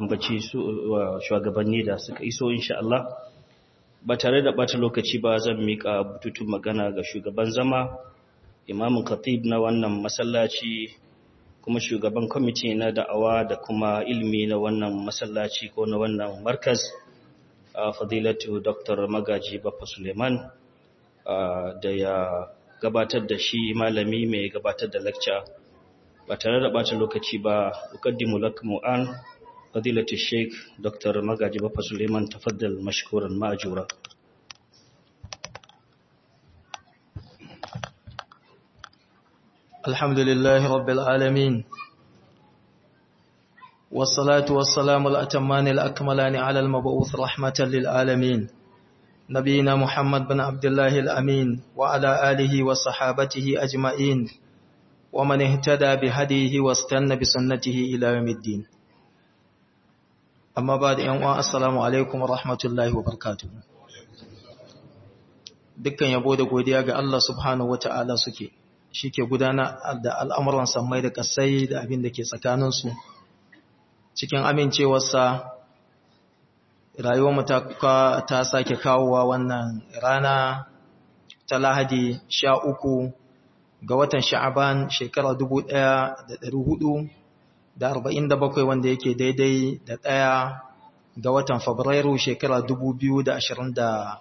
ambaci su shugabanni da suka iso insha Allah. Ba tare da ɓata lokaci ba zan miƙa bututun magana ga shugaban zama, imamin khatib na wannan masallaci, kuma shugaban kwamiti na da'awa da kuma ilimi na wannan masallaci ko na wannan markaz, fadilatu Dr. Magaji Baffa Suleiman, da ya gabatar da shi malami mai gabatar da lecture. Ba tare da ɓata lokaci ba, uqaddimu lakum an fadilatu Sheikh Dr. Magaji Baffa Suleiman, tafaddal mashkuran ma'jura. Alhamdulillahi rabbil alamin. Wassalatu wassalamu al-atammani al-akmalani ala al-mab'uth rahmatan lil alamin. Nabiyina Muhammad bin Abdullah al-Amin wa ala alihi wa sahabatihi ajma'in. Wa man ihtada bi hadihi wastanna bi sunnatihi ila yawmiddin. Amma ba da ‘yan'uwa, Assalamu alaikum wa rahmatullahi wa barakatuhu. Dukkan yabo da godiya ga Allah subhanahu wa ta'ala suke, shi ke gudana da al'amuran sammai da kasai da abin da ke tsakaninsu. Cikin amincewarsa, rayuwarmu ta sake kawowa wannan rana ta Lahadi 13 ga watan Sha'aban shekara 1447 wanda yake daidai da 1 ga watan Fabrairu shekara 2026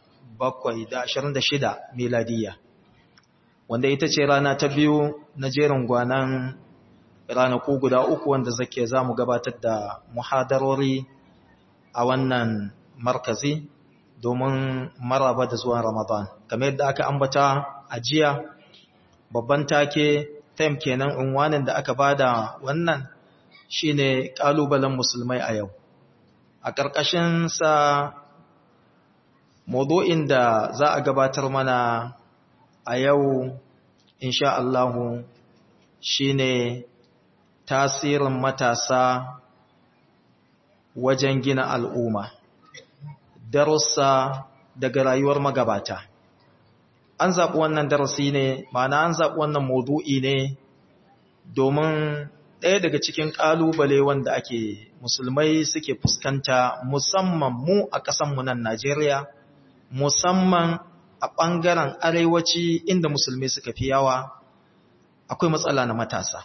miladiya, wanda ita ce rana ta biyu na jerin gwanan ranaku guda uku wanda zake za mu gabatar da muhadarori a wannan markazi domin maraba da zuwan Ramadan. Kamar yadda aka ambata a jiya, babban take tem kenan unwanin da aka bada wannan shine kalubalen musulmai a yau. A ƙarƙashin sa mawdu'in da za a gabatar mana a yau insha Allah shine tasirin matasa wajen gina al'umma, darussa daga rayuwar magabata. An zaɓi wannan darasi ne, ma'ana an zaɓi wannan mawdu'i ne domin ɗaya daga cikin ƙalubale wanda ake musulmai suke fuskanta, musamman mu a ƙasanmu nan Najeriya, musamman a ɓangaren arewaci inda musulmai suka fi yawa, akwai matsala na matasa.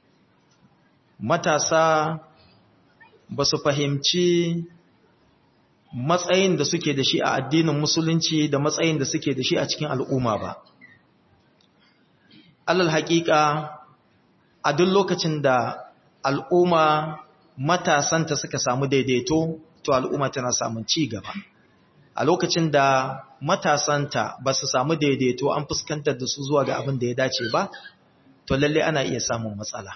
Matasa ba su fahimci matsayin da suke da shi a addinin musulunci da matsayin da suke da shi a cikin al'umma ba. Alal haƙiƙa, a duk lokacin da al'umma matasanta suka samu daidaito, to al'umma tana samun ci gaba. A lokacin da matasanta ba su samu daidaito an fuskantar da su zuwa ga abin da ya dace ba, to lalle ana iya samun matsala.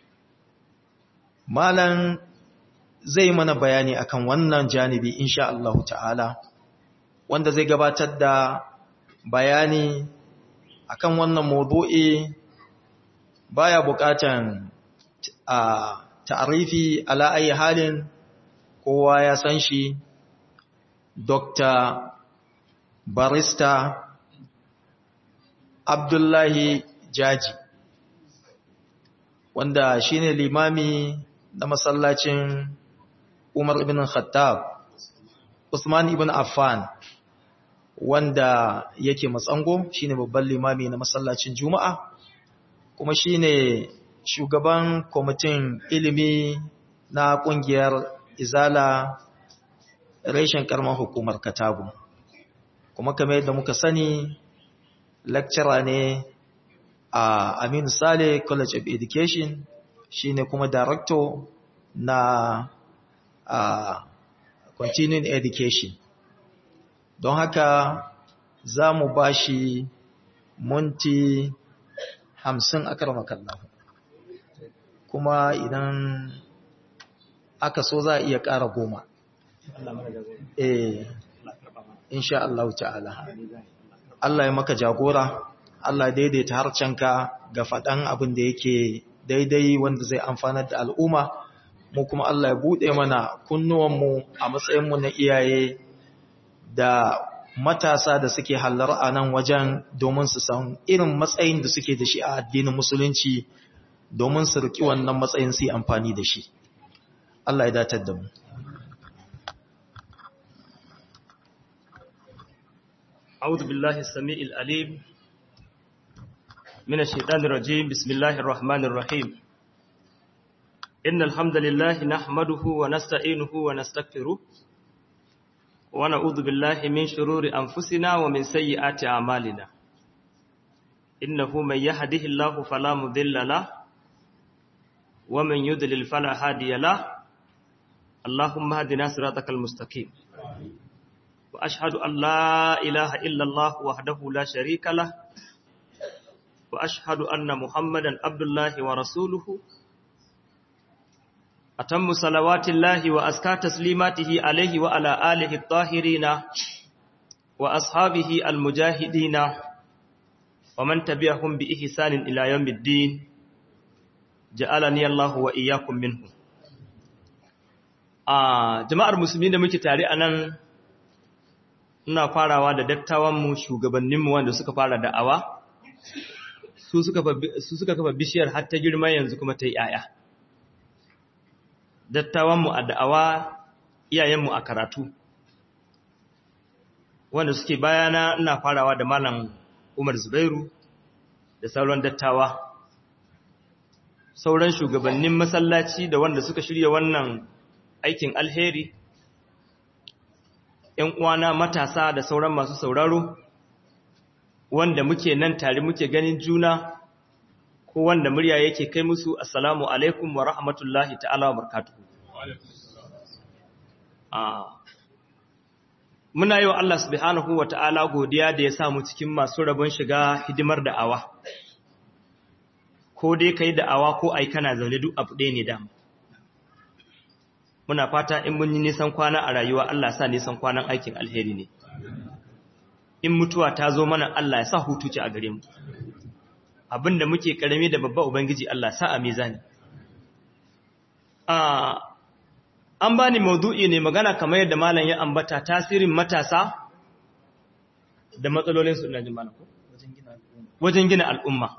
Malam zai mana bayani akan wannan janibi insha Allah ta'ala, wanda zai gabatar da bayani akan wannan mawdu'i baya buƙatan ta'arifi ala ayi halin, kowa ya san shi. Dr. Barista Abdullahi Jaji, wanda shine limami na masallacin Umar ibn Khattab, Usman ibn Affan, wanda yake Matsango, shine babban limami na masallacin Juma'a, kuma shine shugaban kwamitin ilimi na ƙungiyar Izala reshen karamar hukumar Katagun. Kuma kamar yadda muka sani, lecturer ne a Aminu Sale College of Education, shine kuma director na continuing education. Don haka za mu ba shi minti 50 a karamakallah, kuma idan aka so za a iya ƙara 10. Insha Allah ta'ala. Allah ya maka jagora, Allah daidaita harcenka ga faɗan abin da yake daidai wanda zai amfanar da al'umma, mu kuma Allah ya buɗe mana kunnuwanmu a matsayinmu na iyaye da matasa da suke hallar a nan wajen domin su san irin matsayin da suke da shi a addinin musulunci, domin su riƙi wannan matsayin su yi amfani da shi. Allah ya datar da mu أعوذ بالله السميع العليم من الشيطان الرجيم بسم الله الرحمن الرحيم إن الحمد لله نحمده ونستعينه ونستغفره ونعوذ بالله من شرور أنفسنا ومن سيئات أعمالنا إنه من يهده الله فلا مضل له ومن يضلل فلا هادي له اللهم اهدنا صراطك المستقيم وأشهد أن لا إله إلا الله وحده لا شريك له وأشهد أن محمدا عبد الله ورسوله أتم صلوات الله وأزكى تسليماته عليه وعلى آله الطاهرين وأصحابه المجاهدين ومن تبعهم بإحسان إلى يوم الدين جعلني الله وإياكم منهم jama'ar musulmi da muke tare a nan ina farawa da dattawanmu shugabanninmu wanda suka fara da'awa su suka kafa bishiyar har ta girma yanzu kuma ta yi 'ya'ya dattawanmu a da'awa iyayenmu a karatu wanda suke bayana ina farawa da malam Umar Zubairu da sauran dattawa sauran shugabannin masallaci da wanda suka shirya wannan aikin alheri ‘yan uwana matasa da sauran masu sauraro wanda muke nan tare muke ganin juna ko wanda murya yake kai musu assalamu alaikum wa rahmatullahi ta'ala wa barakatuhu muna yi wa Allah subhanahu wa ta'ala godiya da ya samu cikin masu rabon shiga hidimar da'awa ko dai kai da'awa ko ai kana zaune duk abu ɗaya ne dama muna fata in mun yi nisan kwana a rayuwa Allah sa nisan kwanan aikin alheri ne in mutuwa ta zo mana Allah ya sa hutu ce a gare mu abinda muke karami da babba ubangiji Allah sa a mizani an bani maudu'i ne magana kamar yadda malam ya ambata tasirin matasa da matsalolin su ina jin malam ko wajen gina al'umma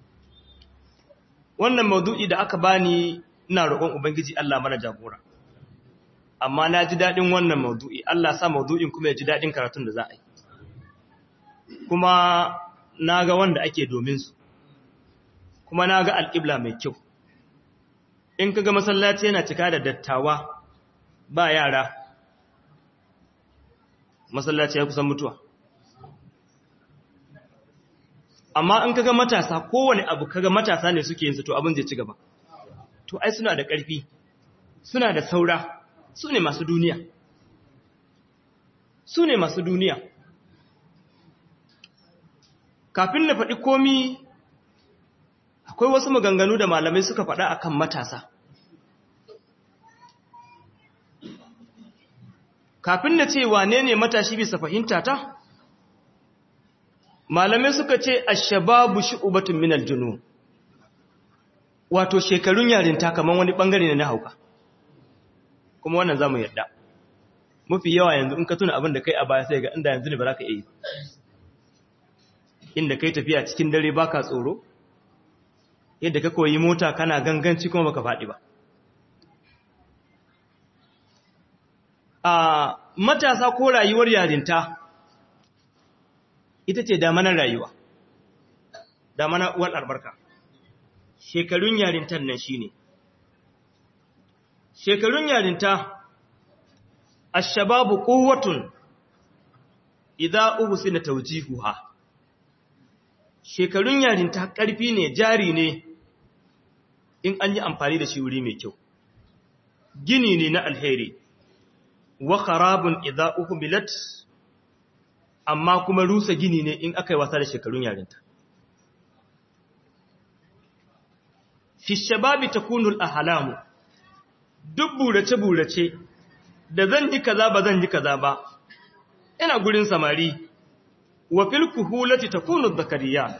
wannan maudu'i da aka bani ina roƙon ubangiji Allah mana jagora amma na ji daɗin wannan maudu'i Allah sa maudu'in kuma ya ji daɗin karatun da za a yi kuma na ga wanda ake domin su kuma na ga alƙibla mai kyau in ka ga masallaci yana cika da dattawa ba yara masallaci ya kusan mutuwa amma in ka ga matasa kowane abu ka ga matasa ne suke yin su to abin zai ci gaba to ai suna da ƙarfi suna da saura su ne masu duniya kafin na faɗi komi akwai wasu maganganu da malamai suka faɗa akan matasa kafin na ce wane ne matashi bisa fahimta ta malamai suka ce ashababu shu'batun minal junun wato shekarun yarinta kaman wani bangare ne na hauka kuma wannan zamu yarda mafi yawa yanzu in ka tuna abin da kai a baya sai ga inda yanzu ne ba za ka yi inda kai tafiya cikin dare baka tsoro yadda ka koyi mota kana ganganci kuma baka faɗi ba matasa ko rayuwar yarinta ita ce damanar rayuwa damanar uwar albarka shekarun yarintar nan shine shekarun yarinta ashababu quwwatun idza uhsina tawjihuha shekarun yarinta ƙarfi ne jari ne in an yi amfani da shi wuri mai kyau gini ne na alheri wa kharabun idza uhmilat amma kuma rusa gini ne in aka yi wasa da shekarun yarinta fi shababi takunu al-ahlamu duk burace-burace da zan yi kaza ba zan yi kaza ba ina gurin samari wa fil kuhulati takunu dhakariyat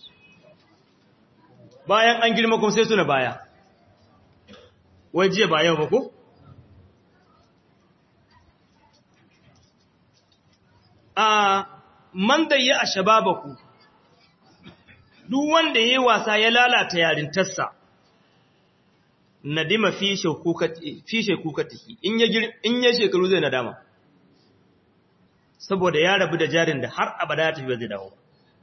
bayan an girma kuma sai suna baya wai jiya ba yau ba ko man da ya ashababaku duk wanda yayi wasa ya lalata yarintarsa nadima fi shekukatihi in ya shekaru zai nadama saboda ya rabu da jarin da har abada ya tafi zai dawo.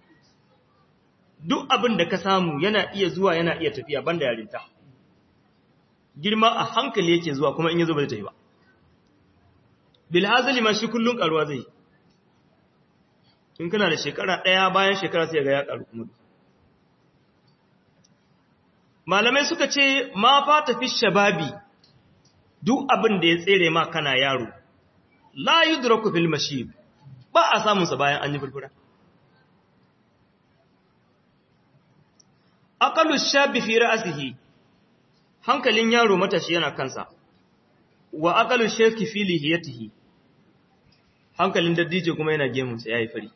Duk abin da ka samu yana iya zuwa yana iya tafiya banda yarinta. Girma a hankali yake zuwa kuma in ya zo ba zai tafi ba. Bilhazali ma shi kullun karuwa zai. In kana da shekara ɗaya bayan shekara sai ga ya karu kuma. Malamai suka ce ma fata fi shababi duk abin da ya tsere ma kana yaro la yudraku fil mashib ba a samun sa bayan an yi furfura. Aqalu shabi fi ra'sihi hankalin yaro matashi yana kansa wa aqalu shaykhi fi lihiyatihi hankalin daddije kuma yana gemun sa yayi fari.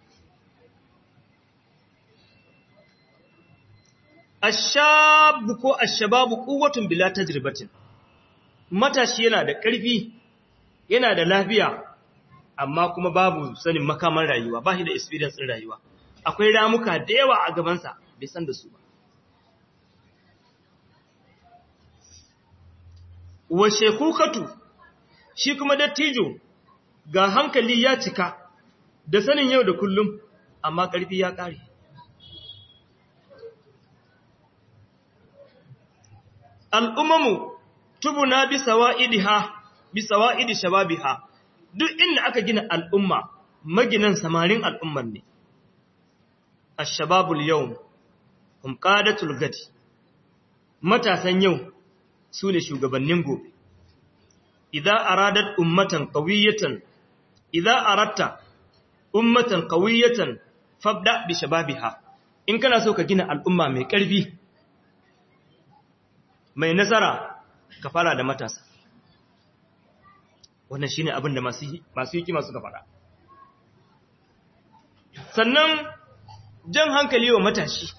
Ashabu ko ashababu quwwatun bila tajribatin matashi yana da ƙarfi yana da lafiya amma kuma babu sanin makaman rayuwa ba shi da experience din rayuwa akwai ramuka da yawa a gaban sa bai san da su ba. Wa shekukatu shi kuma dattijo ga hankali ya cika da sanin yau da kullum amma ƙarfi ya ƙare. Al'ummamu tubuna bi sawa'idi shababiha duk inda aka gina al'umma maginan samarin al'umman ne. Ashababul yau, qadatul gadi, matasan yau su ne shugabannin gobe. Idza aradat ummatan qawiyatan, idza aratta ummatan qawiyatan fabda bi shababiha. In kana so ka gina al'umma mai ƙarfi mai nasara ka fara da matasa. Wannan shine abin da masu hikima suka fara. Sannan jan hankali wa matashi.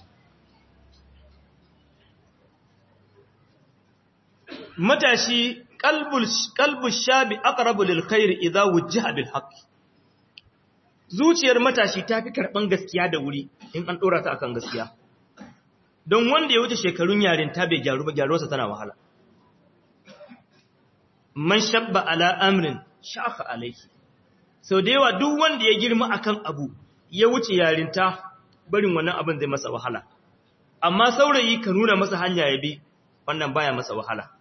Matashi qalbu shabi aqrabu lil khair idha wujjiha bil haqq. Zuciyar matashi tafi karban gaskiya da wuri in an dora ta akan gaskiya. Don wanda ya wuce shekarun yarinta bai gyaru ba gyaruwarsa tana wahala. Man shabba ala amrin shaka alaihi. Sau da yawa duk wanda ya girma akan abu ya wuce yarinta barin wannan abin zai masa wahala. Amma saurayi ka nuna masa hanya ya bi wannan baya masa wahala.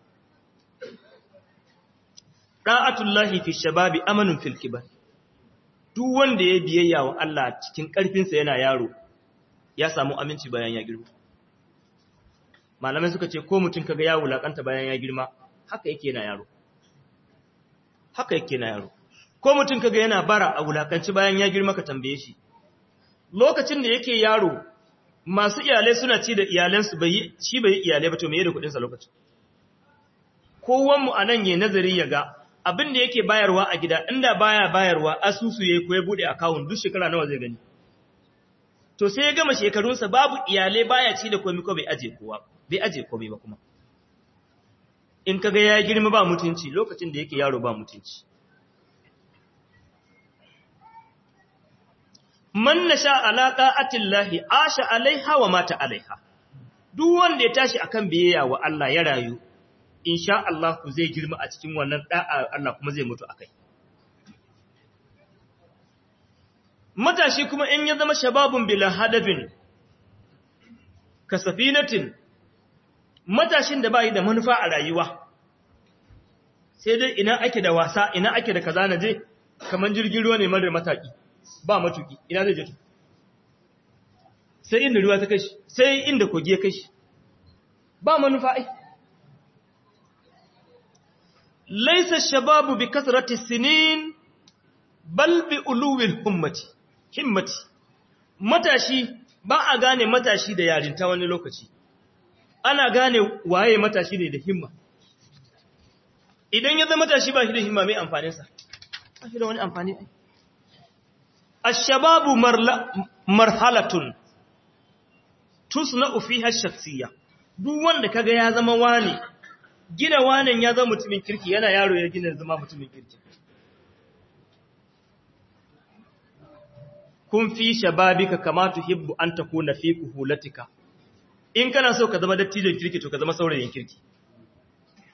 Da'atullahi fi shababi amanun fil kibar. Duk wanda ya biyayya wa Allah cikin ƙarfinsa yana yaro ya samu aminci bayan ya girma. Malamai suka ce ko mutum kaga ya wulakanta bayan ya girma haka yake na yaro. Haka yake na yaro. Ko mutum kaga yana bara a wulakanci bayan ya girma ka tambaye shi. Lokacin da yake yaro masu iyalai suna ci da iyalansu shi bai iyalai ba to meye da kudin sa lokacin. Kowan mu anan yayin nazari ya ga abin da yake bayarwa a gida inda baya bayarwa asusu yayi ko ya bude account duk shekara nawa zai gani. To sai ya gama shekarunsa babu iyalai baya ci da komai ko bai aje kowa. Bai aje komai ba kuma. In kaga ya girma ba mutunci lokacin da yake yaro ba mutunci. Man nasha ala ta'atillahi asha alaiha wa mata alaiha. Duk wanda ya tashi akan biyayya wa Allah ya rayu insha Allah ku zai girma a cikin wannan da'a Allah kuma zai mutu akai. Matashi kuma in ya zama shababun bila hadafin kasafinatin matashin da bai da manufa a rayuwa sai dai ina ake da wasa ina ake da kaza naje kaman jirgin ruwa ne mara mataki ba matuki ina zai je sai inda ruwa ta kai shi sai inda kogi ya kai shi ba manufa ai laysa shababu bi kasrati sinin bal bi uluwil himmati matashi ba a gane matashi da yarinta wani lokaci ana gane waye matashi ne da himma idan ya zama matashi ba shi da himma mai amfaninsa ba shi da wani amfani ash-shababu marhalatun tusna'u fiha ash-shakhsiyya duk wanda kaga ya zama wani gina wanan ya zama mutumin kirki yana yaro ya gina zama mutumin kirki kun fi shababika kama tuhibbu an takuna fi kuhulatika in kana so ka zama dattijon kirki to ka zama saurayin kirki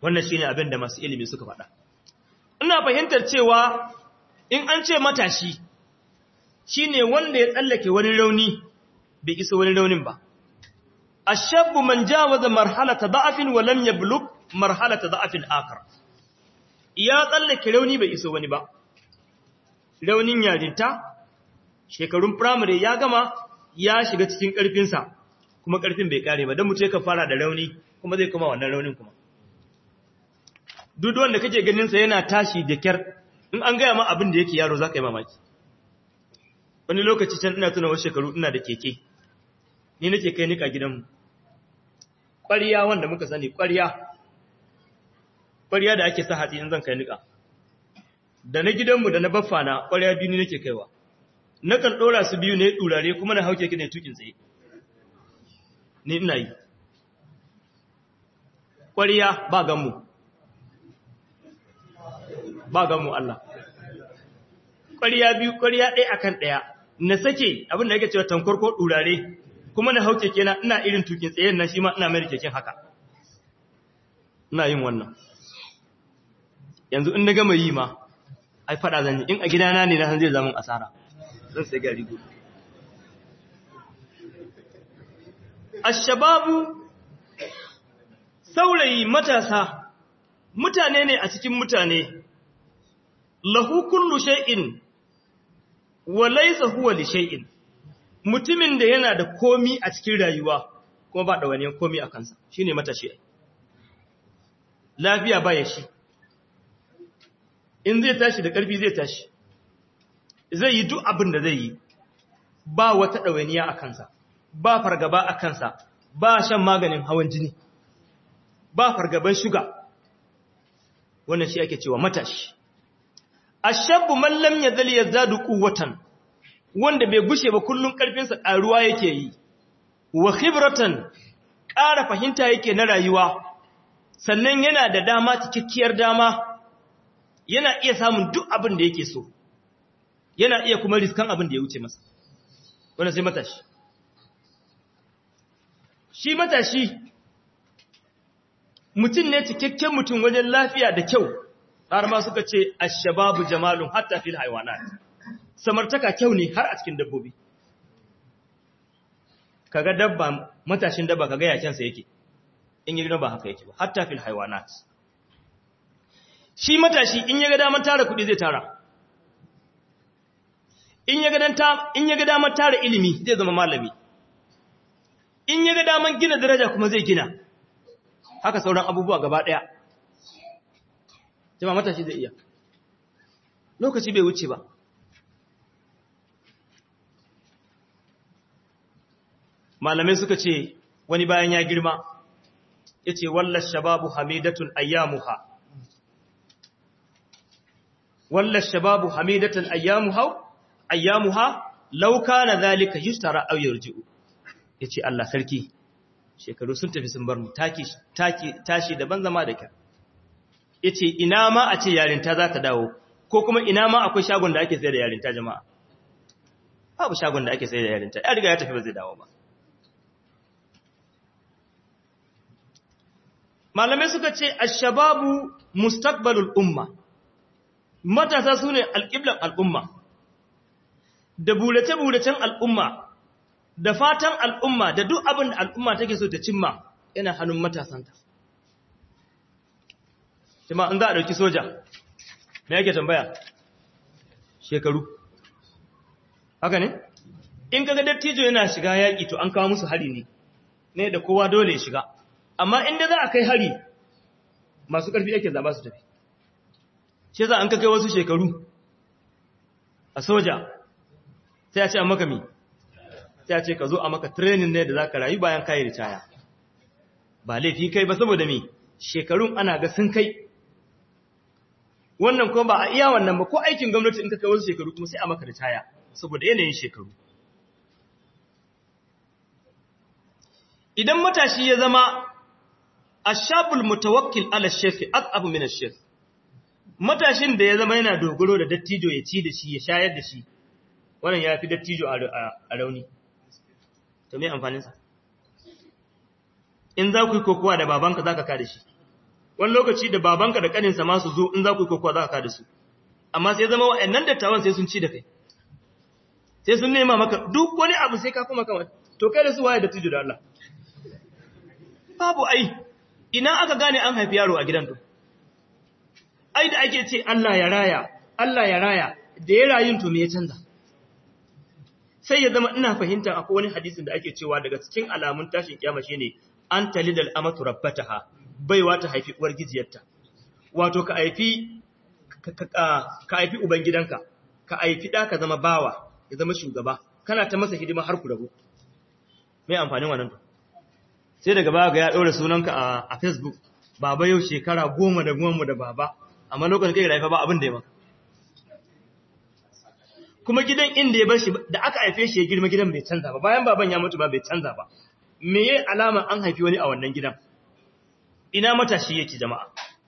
wannan shine abin da masu ilimi suka faɗa. Ina fahimtar cewa in an ce matashi shine wanda ya tsallake wani rauni bai isa wani raunin ba. Ashabbu man jawaza marhalata da'afin wa lam yablugh marhalata da'afin akhar. Ya tsallake rauni bai isa wani ba. Raunin yarinta, shekarun primary ya gama, ya shiga cikin ƙarfinsa, kuma ƙarfin bai kare ba, don mutum ka fara da rauni, kuma zai kuma wannan raunin kuma. Duk wanda kake ganinsa yana tashi da kyar, in an gaya ma abin da yake yaro za ka yi mamaki. Wani lokaci can ina tuna wasu shekaru ina da keke, ni nake kai nika gidanmu. Ƙwariya wanda muka sani, ƙwariya da ake sa hatsi in zan kai nika. Da na gidanmu da na baffa na ƙwariya biyu ne nake kaiwa. Nakan ɗora su biyu ne ɗurare kuma na hauke ki ne tukin tsaye. Ni ina yi. Ƙwariya ba ganmu. Ba ganmu Allah. Ƙwariya biyu, ƙwariya ɗaya akan ɗaya. Na sake abin da yake cewa tankor ko ɗurare kuma na hauke kena ina irin tukin tsaye nan shi ma ina mai keken haka. Ina yin wannan. Yanzu in na gama yi ma, ai faɗa zan yi, in a gidana ne na san zai zama asara. Zan sai gari gudu. Ashababu, saurayi matasa, mutane ne a cikin mutane, lahu kullu shay'in wa laysa huwa li shay'in. Mutumin da yana da komi a cikin rayuwa kuma ba da wani komi a kansa, shine matashi. Lafiya baya shi. In zai tashi da ƙarfi zai tashi. Zai yi duk abin da zai yi, ba wata ɗawainiya a kansa, ba fargaba a kansa, ba shan maganin hawan jini, ba fargaban shuga. Wannan shi ake cewa matashi. Ashabbu man lam yazal yazadu quwwatan, wanda bai gushe ba kullun ƙarfinsa ƙaruwa yake yi, wa khibratan, ƙara fahimta yake na rayuwa, sannan yana da dama, cikakkiyar dama, yana iya samun duk abin da yake so. Yana iya kuma riskan abin da ya wuce masa. Wanda sai matashi. Shi matashi mutum ne cikakken mutum wajen lafiya da kyau, har ma suka ce ashababu jamalun hatta fil haywanat. Samartaka kyau ne har a cikin dabbobi. Kaga dabba, matashin dabba kaga yakensa yake. In yi ba haka yake ba, hatta fil haywanat. Shi matashi in ya ga daman tara kuɗi zai tara. In ya ga daman tara ilimi zai zama malami. In ya ga daman gina daraja kuma zai gina. Haka sauran abubuwa gaba ɗaya. Jama matashi zai iya. Lokaci bai wuce ba. Malamai suka ce wani bayan ya girma, ya ce wallash shababu hamidatun ayyamuha. Wallash shababu hamidatun ayyamuha law kana zalika yustara aw yarji'u. Yace Allah sarki, shekaru sun tafi sun bar mu, tashi daban zama da kyar. Yace ina ma a ce yarinta za ta dawo, ko kuma ina ma akwai shagon da ake sayar da yarinta jama'a. Babu shagon da ake sayar da yarinta, ya riga ya tafi ba zai dawo ba. Malamai suka ce ashababu mustaqbalul umma. Matasa sune alqiblan al'umma. Da burace-buracen al'umma, da fatan al'umma, da duk abin da al'umma take so ta cimma yana hannun matasanta. Kuma in za a ɗauki soja, me yake tambaya? Shekaru. Haka ne? In kaga dattijo yana shiga yaƙi to an kawo musu hari ne da kowa dole ya shiga. Amma inda za a kai hari, masu ƙarfi yake zaba su tafi. Shi za an kai wasu shekaru a soja, sai a ce a maka mi, sai a ce ka zo a maka training ne da za ka rayu bayan kayi ritaya. Ba laifi kai ba saboda mi, shekarun ana ga sun kai. Wannan kuma ba a iya wannan ba, ko aikin gwamnati in ka kai wasu shekaru kuma sai a maka ritaya, saboda yanayin shekaru. Idan matashi ya zama ashabul mutawakkil ala shafi aqabu min ash-shayf, matashin da ya zama yana dogaro da dattijo ya ci da shi ya shayar da shi, wannan ya fi dattijo a rauni. To me amfanin sa? In za ku yi kokowa da babanka zaka ka da shi, wani lokaci da babanka da kaninsa ma su zo in za ku yi kokowa za ka da su amma sai zama wa'annan dattawan sai sun ci da kai sai sun nema maka duk wani abu sai ka kuma kama to kai da su waye da tuju da Allah babu ai ina aka gane an haifi yaro a gidan to ai da ake ce Allah ya raya da ya rayin to me ya canza sai ya zama ina fahimta akwai wani hadisin da ake cewa daga cikin alamun tashin kiyama shine an talidal amatu rabbataha baiwa ta haifi uwar gijiyarta wato ka haifi ubangidanka ka haifi da ka zama bawa ya zama shugaba kana ta masa hidima har ku rabu me amfanin wannan to sai daga baya ga ya daura sunanka a Facebook baba yau shekara 10 da mu da baba amma lokacin kai rayuwa ba abin da ya maka kuma gidan inda ya bar shi da aka haife shi ya girma gidan bai canza ba bayan baban ya mutu ba bai canza ba me yayi alama an haifi wani a wannan gidan ina matashi yake jama'a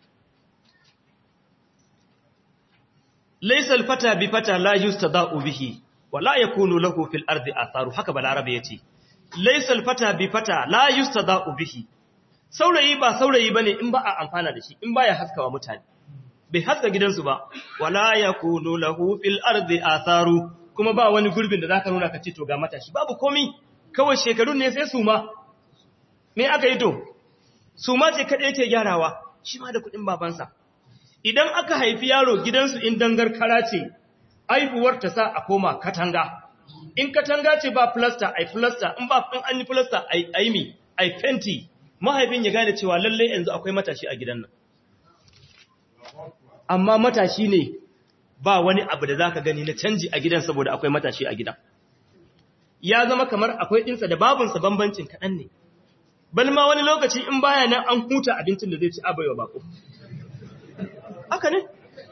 laysa al-fata bi fata la yustada'u bihi wa la yakunu lahu fil ardi atharu haka balarabe yace laysa al-fata bi fata la yustada'u bihi saurayi ba saurayi bane in ba a amfana da shi in baya haskawa mutane bai haska gidansu ba wala yakunu lahu fil ardi atharu kuma ba wani gurbin da zaka nuna ka ce to ga matashi babu komai kawai shekarun ne sai suma me aka yi to suma ce kada yake gyarawa shi ma da kudin babansa idan aka haifi yaro gidansu in dangar kara ce aibuwar ta sa a koma katanga in katanga ce ba plaster ai plaster in ba in an yi plaster ai mi ai fenti mahaifin ya gane cewa lalle yanzu akwai matashi a gidan nan amma matashi ne ba wani abu da zaka gani na canji a gidan saboda akwai matashi a gidan ya zama kamar akwai dinsa da babunsa bambancin kadan ne bal ma wani lokaci in baya nan an huta abincin da zai ci abayo bako haka ne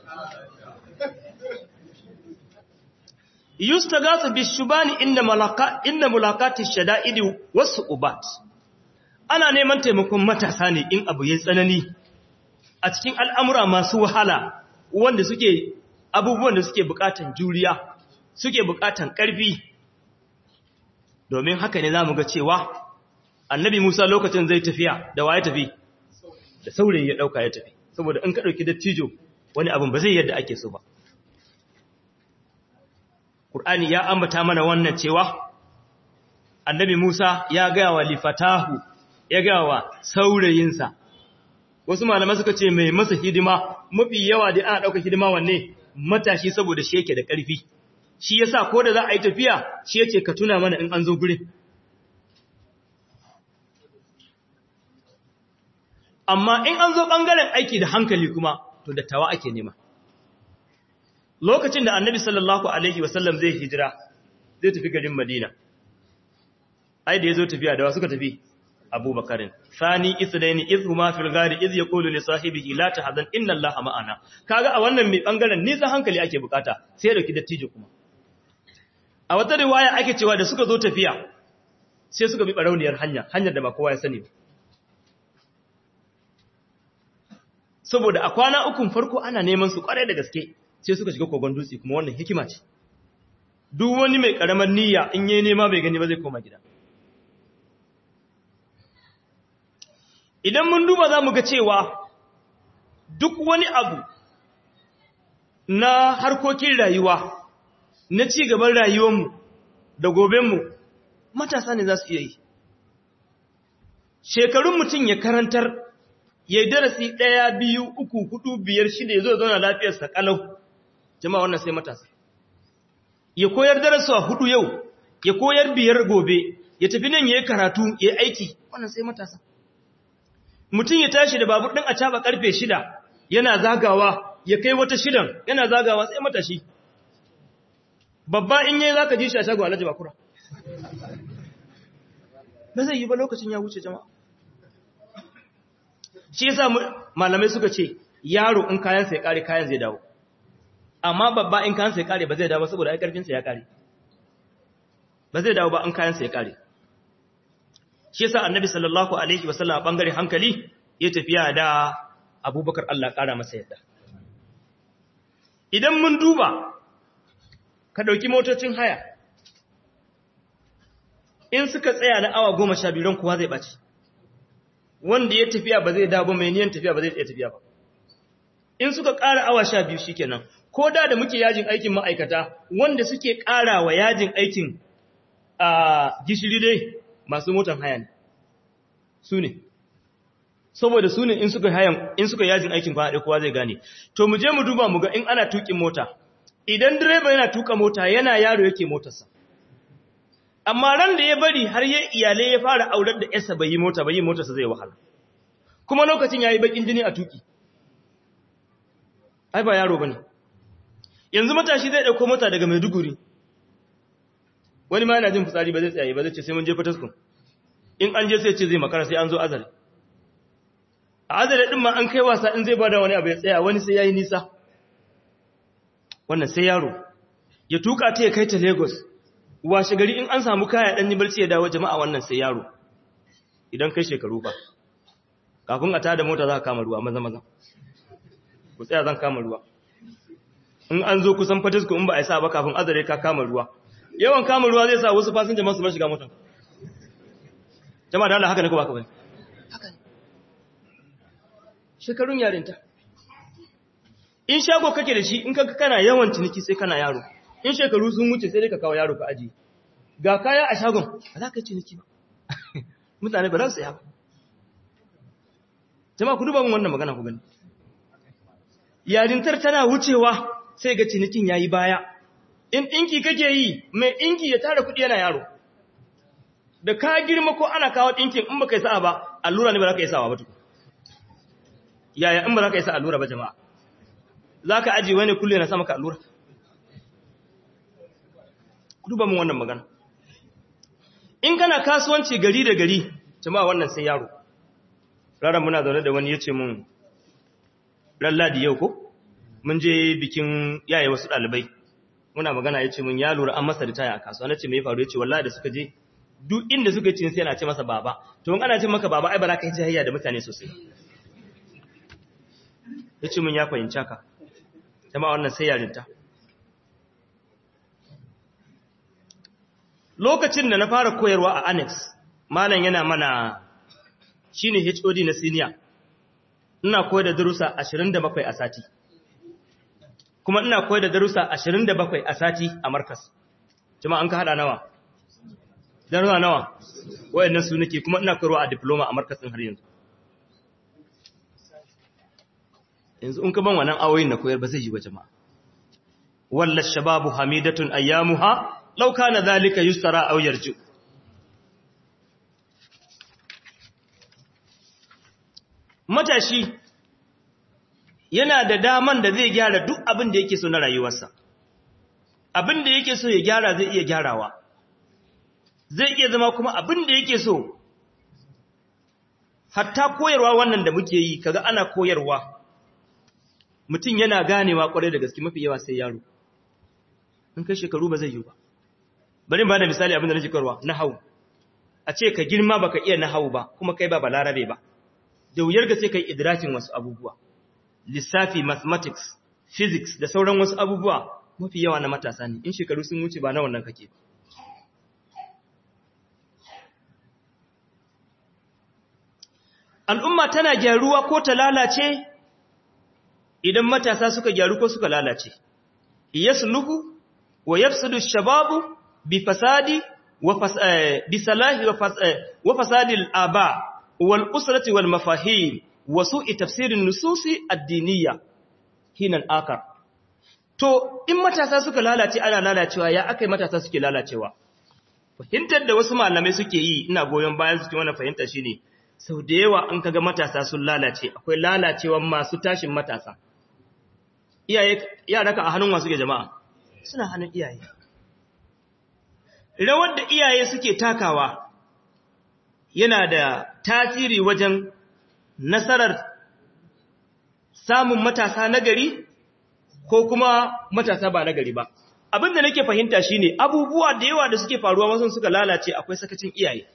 yustagasu bishubani inda mulaqati shada'idi wasu ubat ana neman taimakon matasa ne in abu yayin tsanani a cikin al'amura masu wahala wanda suke abubuwan da suke bukatan juriya suke bukatan ƙarfi domin haka ne zamu ga cewa annabi Musa lokacin zai tafiya da waye tafi da saurayi ya dauka ya tafi saboda in ka dauki dattijo wani abun ba zai yadda ake so ba Qur'ani ya ambata mana wannan cewa annabi Musa ya ga wa lifatahu ya ga wa saurayinsa wasu malamai suka ce mai masa hidima mafi yawa da ana dauka hidima wanne matashi saboda shi yake da ƙarfi shi yasa ko da za a yi tafiya shi yace ka tuna mana in an zo gurin amma in an zo bangaren aiki da hankali kuma to dattawa ake nema lokacin da annabi sallallahu alaihi wasallam zai hijira zai tafi garin Madina ai da yazo tafiya da wa suka tafi Abubakarin sani isnaini izhuma fil gari iz yaqulu li sahibihi la tahzan inna Allaha ma'ana kaga a wannan mai bangaren nisan hankali ake bukata sai dauki dattijo kuma a wata riwaya ake cewa da suka zo tafiya sai suka bi barauniyar hanyar da ba kowa ya sani ba saboda a kwana ukun farko ana neman su kware da gaske sai suka shiga kogon dutse kuma wannan hikima ce duk wani mai karamar niyya in yayi nema bai gani ba zai koma gida idan mun duba za mu ga cewa duk wani abu na harkokin rayuwa na ci gaban rayuwarmu da gobenmu matasa ne za su iya yi shekarun mutum ya karantar ya yi darasi 1 2 3 4 5 6 ya zo zauna lafiyarsa kalau jama'a wannan sai matasa ya koyar darasuwa 4 yau ya koyar 5 gobe ya tafi nan ya yi karatu ya yi aiki wannan sai matasa mutum ya tashi da babur ɗin a caɓa ƙarfe 6 yana zagawa ya kai wata 6 yana zagawa sai matashi babba in yayi zaka ji shi a shago Alhaji Bakura ba zai yi ba lokacin ya wuce jama'a shi yasa malamai suka ce yaro in kayan sa ya kare kayan zai dawo amma babba in kayan sa ya kare ba zai dawo saboda ai karfin sa ya kare ba zai dawo ba in kayan sa ya kare shi yasa annabi sallallahu alaihi wasallam a bangare hankali ya tafiya da Abubakar Allah kara masa yadda idan mun duba ka ɗauki motocin haya in suka tsaya na awa 12 ran kuwa zai ɓaci wanda ya tafiya ba zai dawo mai niyan tafiya ba zai iya tafiya ba in suka ƙara awa 12 shikenan ko da muke yajin aikin ma'aikata wanda suke ƙara wa yajin aikin a gishiri dai masu motan haya ne su ne saboda su ne in suka yajin aikin kwana ɗaya kowa zai gane to mu je mu duba mu ga in ana tuƙin mota idan direba yana tuƙa mota yana yaro yake motarsa amma ran da ya bari har ya iyalai ya fara aurar da yarsa bai yi motarsa zai wahala kuma lokacin yayi bakin jini a tuki ai ba yaro bane yanzu matashi zai dauko mota daga Maiduguri wani ma yana jin fitsari ba zai tsaye ba zai ce sai mun je Fataskun in an je sai ce zai makara sai an zo Azare a Azare din ma an kai wasa in zai bada wani abu ya tsaya wani sai yayi nisa wannan sai yaro ya tuka ta ya kai ta Lagos washe gari in an samu kaya dan yi barci ya dawo jama'a wannan sai yaro idan kai shekaru ba kafin a tada mota za ka kama ruwa maza ku tsaya zan kama ruwa in an zo kusan Fataskun in ba a yi sa ba kafin Azare ka kama ruwa yawan kama ruwa zai sa wasu fasinja masu bar shiga motar jama'a da Allah haka ne ko baka bane haka ne shekarun yarinta in shago kake da shi in ka kana yawan ciniki sai kana yaro in shekaru sun wuce sai dai ka kawo yaro ka aji ga kaya a shagon ba za ka yi ciniki ba mutane ba za su yi haka jama'a ku duba mun wannan magana ku gani yarintar tana wucewa sai ga cinikin yayi baya in dinki kake yi mai dinki ya tara kudi yana yaro da ka girma ko ana kawo dinkin in baka yi sa'a ba allura ne ba za ka yi sa'a ba tuku yaya in ba za ka yi sa'a allura ba jama'a za ka aji wani kulle na sa maka allura ku duba mun wannan magana in kana kasuwanci gari da gari jama'a wannan sai yaro ranar muna zaune da wani ya ce mun lalladi yau ko mun je bikin yaye wasu ɗalibai muna magana ya ce mun ya lura an masa ritaya a kasuwa na ce mai faru ya ce wallahi da suka je duk inda suka ce sai ana ce masa baba to in ana ce maka baba ai ba za ka yi jayayya da mutane sosai ya ce mun ya fahimci ka jama'a wannan sai yarinta lokacin da na fara koyarwa a annex malam yana mana shine HOD na senior ina koyar da darussa 27 a sati kuma ina koyar da darussa 27 a sati a markas jama'a an ka hada nawa darussa nawa wayannan su nake kuma ina koyarwa a diploma a markas din har yanzu in ka ban wannan awoyin na koyar ba zai yi ba jama'a wallahi shababu hamidatun ayyamuha law kana dhalika yusra aw yarju matashi yana da daman da zai gyara duk abin da yake so na rayuwarsa abin da yake so ya gyara zai iya gyarawa zai iya zama kuma abin da yake so hatta koyarwa wannan da muke yi kaga ana koyarwa mutum yana ganewa kwarai da gaske mafi yawa sai yaro in kai shekaru ba zai yi ba bari ba da misali abin da nake koyarwa nahwu a ce ka girma baka iya nahwu ba kuma kai ba balarabe ba da wuyar ga sai kai idrakin wasu abubuwa lissafi mathematics physics da sauran wasu abubuwa mafi yawa na matasa ne in shekaru sun wuce ba na wannan kake al'umma tana gyaruwa ko ta lalace idan matasa suka gyaru ko suka lalace yasluhu wa yafsadu shababu bi fasadi bi salahi wa fasadi al-aba wal usrati wal mafahim wa su'i tafsirin nususi addiniya hinan akar to in matasa suka lalace ana lalacewa ya akai matasa suke lalacewa fahimtar da wasu malamai suke yi ina goyon bayan su wannan fahimta shine sau da yawa an kaga matasa sun lalace akwai lalacewa masu tashin matasa yara ka a hannun wasu ke jama'a suna hannun iyaye rawar da iyaye suke takawa yana da tasiri wajen nasarar samun matasa nagari ko kuma matasa ba nagari ba abinda nake fahimta shine abubuwa da yawa da suke faruwa wasu suka lalace akwai sakacin iyaye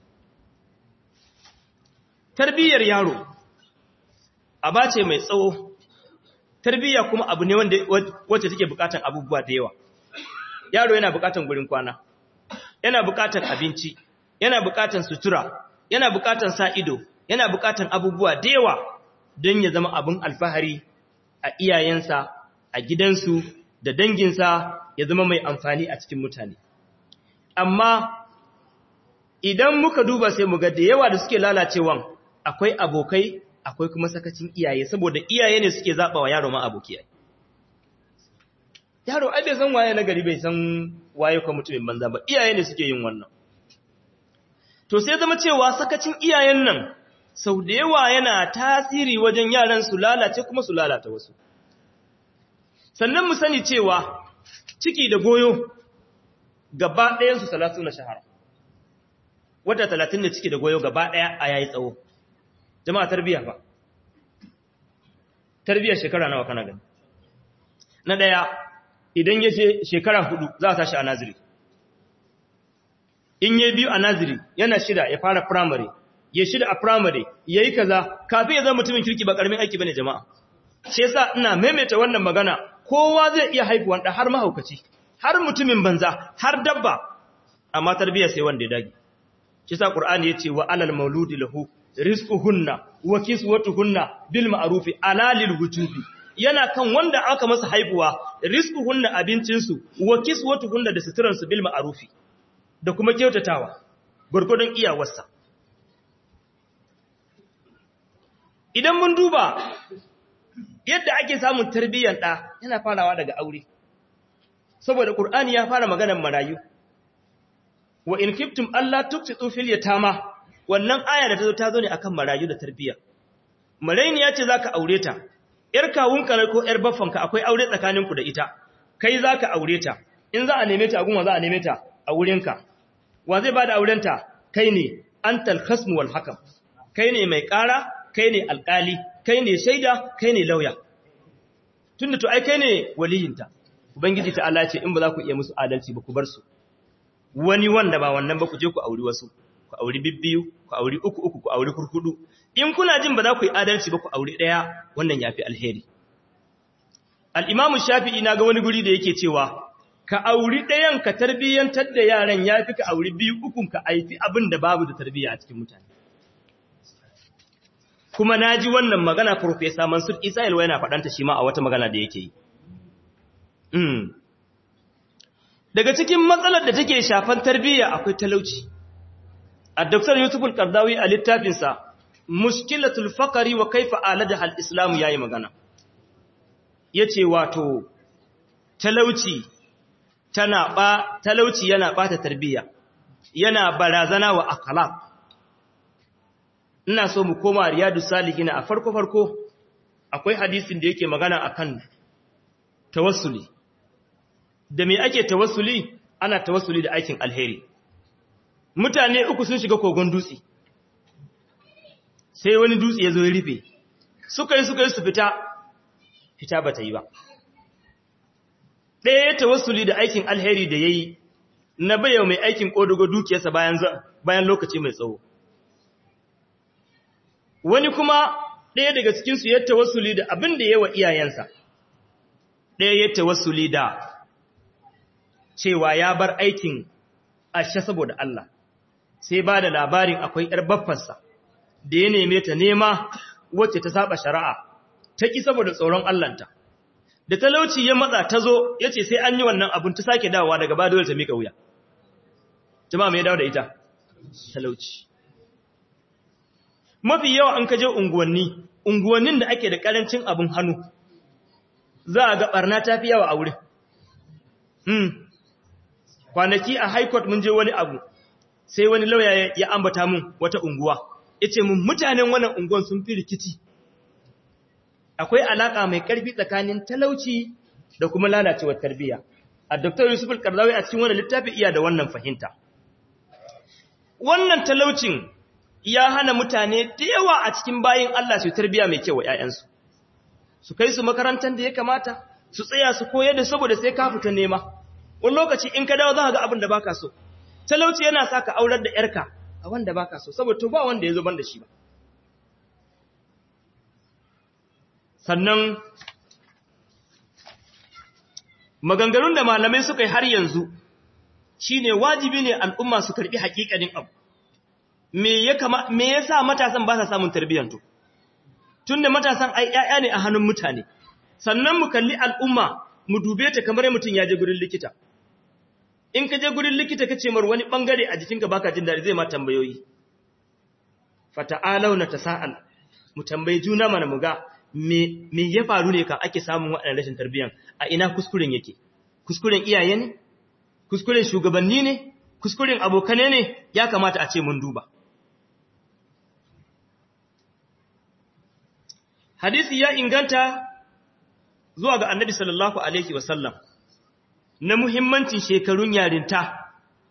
tarbiyyar yaro abace mai tsawo tarbiyya kuma abu ne wacce take bukatar abubuwa da yawa yaro yana bukatar gurin kwana yana bukatar abinci yana bukatar sutura yana bukatar sa ido yana buƙatan abubuwa da yawa don ya zama abin alfahari a iyayensa, a gidansu da danginsa, ya zama mai amfani a cikin mutane. Amma idan muka duba sai mu ga da yawa da suke lalacewan akwai abokai, akwai kuma sakacin iyaye, saboda iyaye ne suke zaɓa wa yaro ma aboki. Yaro ai bai san waye na gari, bai san waye kuma mutumin banza ba, iyaye ne suke yin wannan. To sai zama cewa sakacin iyayen nan sau da yawa yana tasiri wajen yaran su lalace kuma su lalata wasu. Sannan mu sani cewa ciki da goyo gaba ɗayansu 30 na shahara. Wata 30 ne ciki da goyo gaba ɗaya a yayi tsawo. Jama'a tarbiyya fa. Tarbiyyar shekara nawa kana gani? Na ɗaya, idan ya ce shekara 4 za a tashi a naziri. In ya biyu a naziri yana 6 ya fara primary, ya 6 a primary, ya yi kaza, kafin ya zama mutumin kirki ba ƙaramin aiki bane jama'a. Shi yasa ina maimaita wannan magana, kowa zai iya haifuwan da har mahaukaci, har mutumin banza, har dabba, amma tarbiyya sai wanda ya dage. Shi yasa Qur'ani yace wa alal mauludi lahu rizquhunna wa kiswatuhunna bil ma'ruf ala lil wujubi. Yana kan wanda aka masa haifuwa rizquhunna abincin su wa kiswatuhunna da suturan su bil ma'ruf, da kuma kyautatawa gurgurdan iyawarsa. Idan mun duba yadda ake samun tarbiyyar ɗa, yana farawa daga aure, saboda Qur'ani ya fara maganar marayu. Wa in khiftum alla tuqsitu fil yatama, wannan aya da ta zo ne akan marayu da tarbiyya. Maraini ya ce zaka aure ta, yar kawunka ko yar baffanka akwai aure tsakaninku da ita, kai zaka aure ta. In za a neme ta a gunwa za a neme ta a wurinka. Wa zai bada aurenta? Kai ne, antal khasmu wal hakam. Kai ne mai ƙara, kai ne alƙali, kai ne shaida, kai ne lauya. Tunda to ai kai ne waliyinta. Ubangiji ta Allah ce in ba za ku iya musu adalci ba ku bar su. Wani wanda ba wannan ba ku je ku auri wasu, ku auri bibbiyu, ku auri uku, ku auri kurkudu. In kuna jin ba za ku yi adalci ba ku auri ɗaya, wannan yafi alheri. Al-Imam Shafi'i na ga wani guri da yake cewa ka auri ɗayan ka tarbiyyantar da yaran yafi ka auri biyu ukun ka aifi abin da babu da tarbiyya a cikin mutane. Kuma na ji wannan magana Profesa Mansur Isa Yalwa yana faɗanta shi ma a wata magana da yake yi. Daga cikin matsalar da take shafan tarbiyya akwai talauci. A Dr. Yusuf Al-Qardawi a littafinsa Mushkilatul Faqri wa Kaifa Aladaha Al-Islam yayi magana. Yace wato talauci yana bata tarbiyya, yana barazana wa akhlaq. Ina so mu koma Riyadus Salihin a farko akwai hadisin da yake magana akan tawassuli. Da me ake tawassuli? Ana tawassuli da aikin alheri. Mutane 3 sun shiga kogon dutse. Sai wani dutse ya zo ya rufe. Suka yi su fita bata yi ba. Ɗaya ya tawassuli da aikin alheri da yayi na bayyana mai aikin kodogo dukiyarsa bayan lokaci mai tsawo. Wani kuma ɗaya daga cikinsu ya tawassuli da abin da ya wa iyayensa, ɗaya ya tawassuli da cewa ya bar aikin ashe saboda Allah, sai ba da labarin akwai ‘yar baffansa da ya neme ta nema wacce ta saba shari'a, ta ƙi saboda tsoron Allahnta. Da talauci ya matsa ta zo ya ce sai an yi wannan abin ta sake dawowa daga ba dole ta mika wuya. Jama'a mai dawo da ita? Talauci. Mafi yawa an kaje unguwannin da ake da ƙarancin abin hannu, za a ga ɓarna ta fi yawa a wurin. Kwanaki a High Court mun je wani abu, sai wani lauya ya ambata mun wata unguwa, ya ce mun mutanen wannan unguwan sun fi rikici. Akwai alaƙa mai ƙarfi tsakanin talauci da kuma lalacewar tarbiyya. A Dr. Yusuf Al-Qardawi a cikin wannan littafi iya da wannan fahimta. Wannan talaucin ya hana mutane da yawa a cikin bayin Allah su tarbiyya mai kyau wa ‘ya'yansu. Su kai su makarantar da ya kamata, su tsaya su koyar da saboda sai ka fita nema. Wani lokaci in ka dawo za ka ga abin da baka so. Talauci yana sa ka aurar da ‘yarka a wanda baka so, saboda to ba wanda ya zo ban da shi ba. Sannan maganganun da malamai suka yi har yanzu shine wajibi ne al'umma su karbi haƙiƙanin abu. me yasa matasan ba sa samun tarbiyyar to tunda matasan ai ƴaƴa ne a hannun mutane sannan mu kalli al'umma mu dube ta kamar mutum ya je gurin likita in ka je gurin likita kace mar wani bangare a jikinka baka jin dadi zai ma tambayoyi fata'alau na tasa'al mu tambayi juna mana mu ga me ya faru ne kan ake samun waɗannan rashin tarbiyyar a ina kuskuren yake kuskuren iyaye ne kuskuren shugabanni ne kuskuren abokane ne ya kamata a ce mun duba hadisi ya inganta zuwa ga annabi sallallahu alaihi wasallam na muhimmancin shekarun yarinta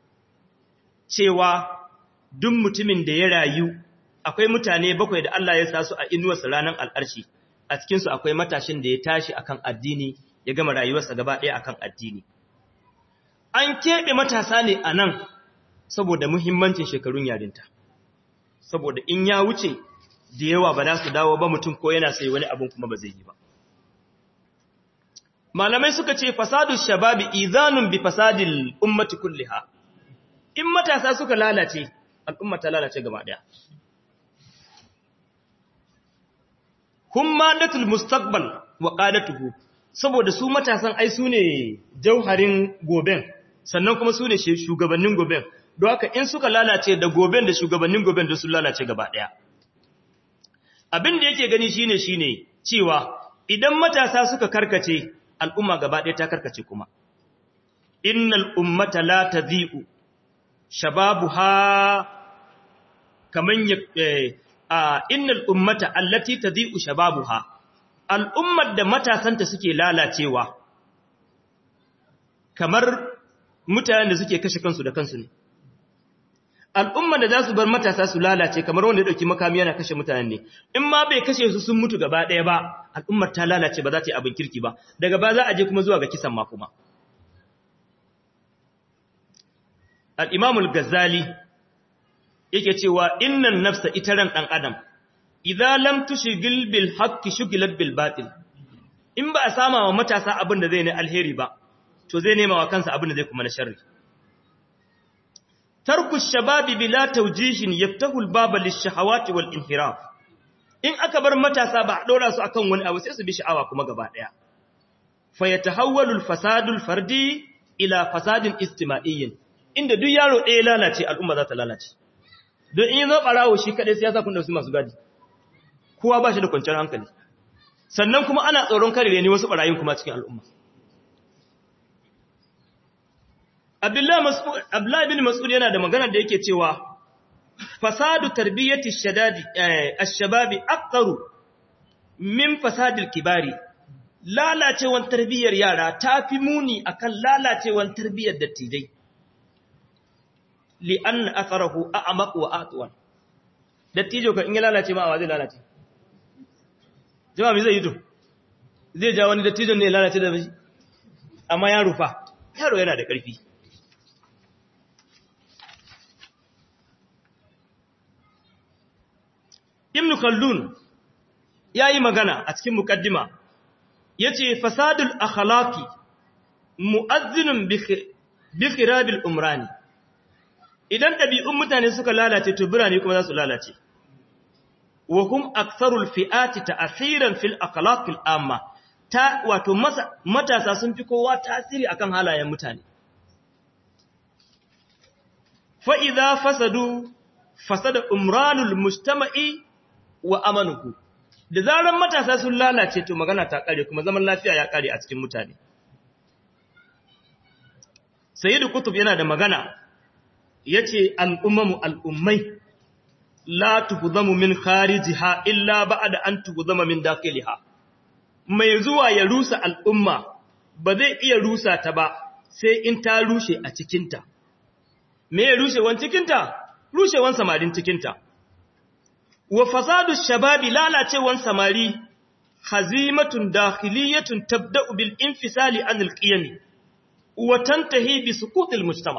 cewa duk mutumin da ya rayu akwai mutane 7 da Allah ya sa su a inuwarsa ranar al'arshi a cikinsu akwai matashin da ya tashi akan addini ya gama rayuwarsa gaba ɗaya akan addini an keɓe matasa ne a nan saboda muhimmancin shekarun yarinta saboda in ya wuce da yawa ba za su dawo ba mutum ko yana sai wani abin kuma ba zai yi ba malamai suka ce fasadu shababi izanun bi fasadil ummati kulliha in matasa suka lalace al'umma ta lalace gaba daya hummadatul mustaqbal wa qadatuhu saboda su matasan ai su ne jauharin goben sannan kuma su ne shugabannin goben don haka in suka lalace da goben da shugabannin goben da su lalace gaba daya abin da yake gani shine cewa idan matasa suka karkace al'umma gaba ɗaya ta karkace kuma innal ummata la tadhi'u shababuha kaman innal ummata allati tadhi'u shababuha al'ummar da matasanta suke lalacewa kamar mutanen da suke kashe kansu da kansu ne al'ummar da za su bar matasa su lalace kamar wanda ya ɗauki makami yana kashe mutanen ne in ma bai kashe su sun mutu gaba ɗaya ba al'ummar ta lalace ba za ta yi abin kirki ba daga ba za a je kuma zuwa ga kisan ma kuma al'imamul Ghazali yake cewa innan nafsa ita ran ɗan adam idan lam tushigil bil haqqi shugilat bil batil in ba a sama wa matasa abin da zai ne alheri ba to zai nema wa kansa abin da zai kuma na sharri tarku shababi bila tawjihin yaftahu al-baba lish-shahawati wal-inhiraf in aka bar matasa ba a dora su akan wani abu sai su bi sha'awa kuma gaba daya fa yatahawwalu al-fasadu al-fardi ila fasadin istima'iyyin inda duk yaro ɗaya lalace al'umma za ta lalace don in zo barawo shi kadai sai ya sa kun da su masu gadi kowa ba shi da kwanciyar hankali sannan kuma ana tsoron kare ne wasu barayin kuma cikin al'umma Abdullahi bin Mas'ud yana da magana da yake cewa fasadu tarbiyyati ash-shababi aqtaru min fasadil kibari lalacewan tarbiyyar yara tafi muni akan lalacewan tarbiyyar dattijai li'an atharahu a'maq wa atwan dattijo kan in ya lalace ma awa zai lalace jama'a me zai yi to zai ja wani dattijon ne ya lalace da shi amma yaro yana da ƙarfi Ibn Khaldun yayi magana a cikin mukaddima yace fasadul akhlaqi mu'azzinun bi khirabil umrani idan dabi'un mutane suka lalace to birane kuma za su lalace wa hum aktharul fi'ati ta'siran fil akhlaqil amma wato matasa sun fi kowa tasiri akan halayen mutane fa idza fasada umranul mujtama'i wa amanuhu da zaran matasa sun lalace to magana ta kare kuma zaman lafiya ya kare a cikin mutane Sayyid Qutb yana da magana yace al'ummai la tuhzamu min kharijiha illa ba'da an tuhzama min dakhiliha mai zuwa ya rusa al'umma ba zai iya rusa ta ba sai in ta rushe a cikinta me ya rushewan cikinta rushewan samarin cikinta wa fasadu shababi lalacewan samari hazimatun dakhiliyatun tabda'u bil infisali anil qiyam wa tantahi bi suqutil mujtama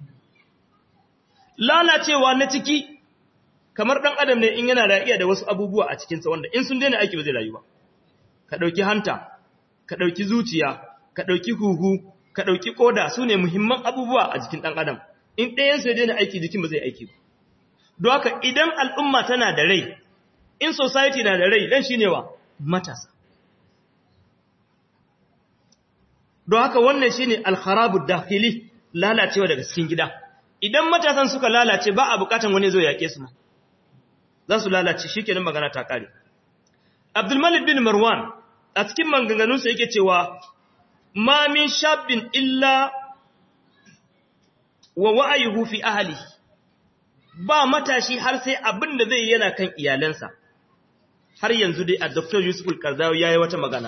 lalacewa na ciki kamar dan adam ne in yana da iya da wasu abubuwa a cikin sa wanda in sun daina aiki ba zai rayu ba ka dauki hanta ka dauki zuciya ka dauki huhu ka dauki koda sune muhimman abubuwa a jikin dan adam in ɗayan su ya daina aiki jikin ba zai aiki ba don haka idan al'umma tana da rai in society na da rai dan shine wa matasa don haka wannan shine al-kharabud dakhili lalacewa daga cikin gida idan matasan suka lalace ba a bukatan wani zo yake su za su lalace shikenan magana ta kare Abdul Malik bin Marwan a cikin maganganunsa yake cewa ma min shabbin illa wa wa'ayuhu fi ahli ba matashi har sai abin da zai yana kan iyalansa har yanzu dai a Dr. Yusuf Al-Qaradawi yayi wata magana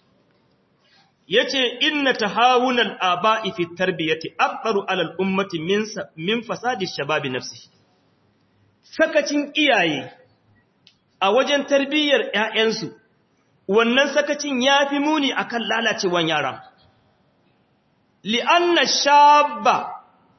yace inna tahawun al-aba'i fi tarbiyati aqtaru 'ala al-ummati min fasadi shababi nafsihi sakacin iyaye a wajen tarbiyyar ƴaƴansu wannan sakacin yafi muni akan lalacewan yara li'anna shabba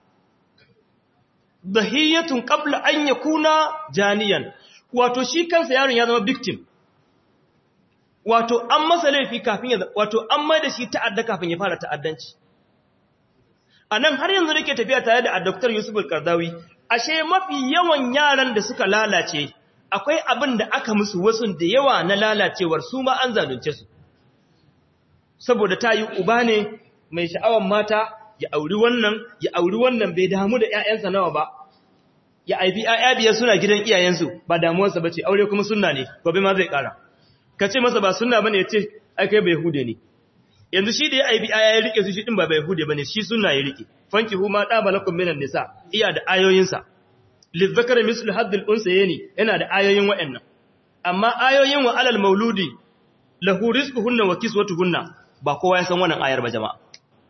dahiyatun qabla an yakuna janiyan wato shi kansa yaron ya zama victim wato an masa laifi kafin ya wato an mai da shi ta'adda kafin ya fara ta'addanci anan har yanzu nake tafiya tare da Dr. Yusuf Al-Qaradawi ashe mafi yawan yaran da suka lalace akwai abin da aka musu wasu da yawa na lalacewar su ma an zalunce su saboda tayi uba ne mai sha'awan mata ya auri wannan bai damu da ƴaƴansa nawa ba ya aibi ƴaƴa biyar suna gidan iyayensu ba damuwarsa bace aure kuma sunna ne gobe ma zai ƙara kace masa ba sunna bane yace ai kai bai hude ne yanzu shi da ya aibi ƴaƴa ya rike su shi din ba bai hude bane shi sunna ya rike fankihu ma dabalakum minan nisa iya da ayoyinsa lizzakari mislu haddil unsayni yana da ayoyin wayannan amma ayoyin wa alal mauludi lahu rizquhunna wa kiswatuhunna ba kowa ya san wannan ayar ba jama'a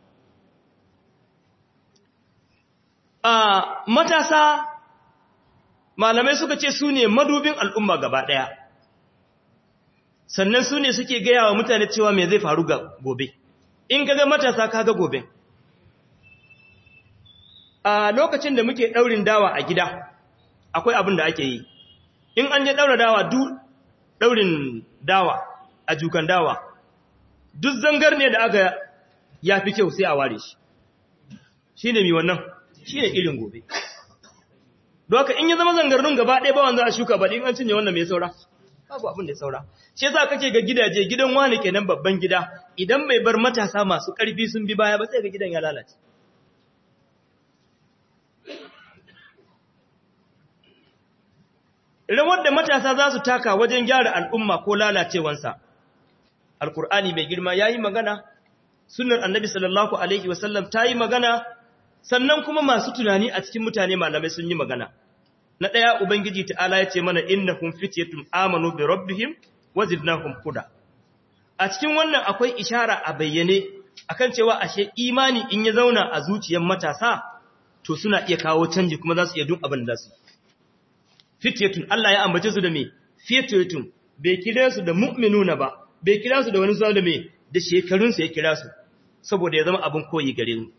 matasa malamai suka ce su ne madubin al'umma gaba ɗaya sannan su ne suke gaya wa mutane cewa me zai faru ga gobe in kaga matasa kaga gobe a lokacin da muke ɗaurin dawa a gida akwai abin da ake yi in an je ɗaura dawa ɗaurin dawa a jukan dawa duk zangar ne da aka ya fi kyau sai a ware shi ne mi wannan shi ne irin gobe doka in ya zama zangarnun gaba ɗaya ba wanda a shuka ba in an cinye wannan mai saura babu abin da ya saura shi yasa kake ga gidaje gidan wani kenan babban gida idan bai bar matasa masu ƙarfi sun bi baya ba sai ga gidan ya lalace rawar da matasa za su taka wajen gyara al'umma ko lalacewansa alkur'ani mai girma ya yi magana sunnar annabi sallallahu alaihi wasallam ta yi magana sannan kuma masu tunani a cikin mutane malamai sun yi magana na ɗaya ubangiji ta'ala ya ce mana innahum fityatun amanu bi rabbihim wazidnahum huda a cikin wannan akwai ishara a bayyane akan cewa ashe imani in ya zauna a zuciyar matasa to suna iya kawo canji kuma za su iya duk abin da su fityatun Allah ya ambace su da me fityatun bai kira su da mu'minuna ba bai kira su da wani zuwa da me da shekarun su ya kira su saboda ya zama abin koyi gare mu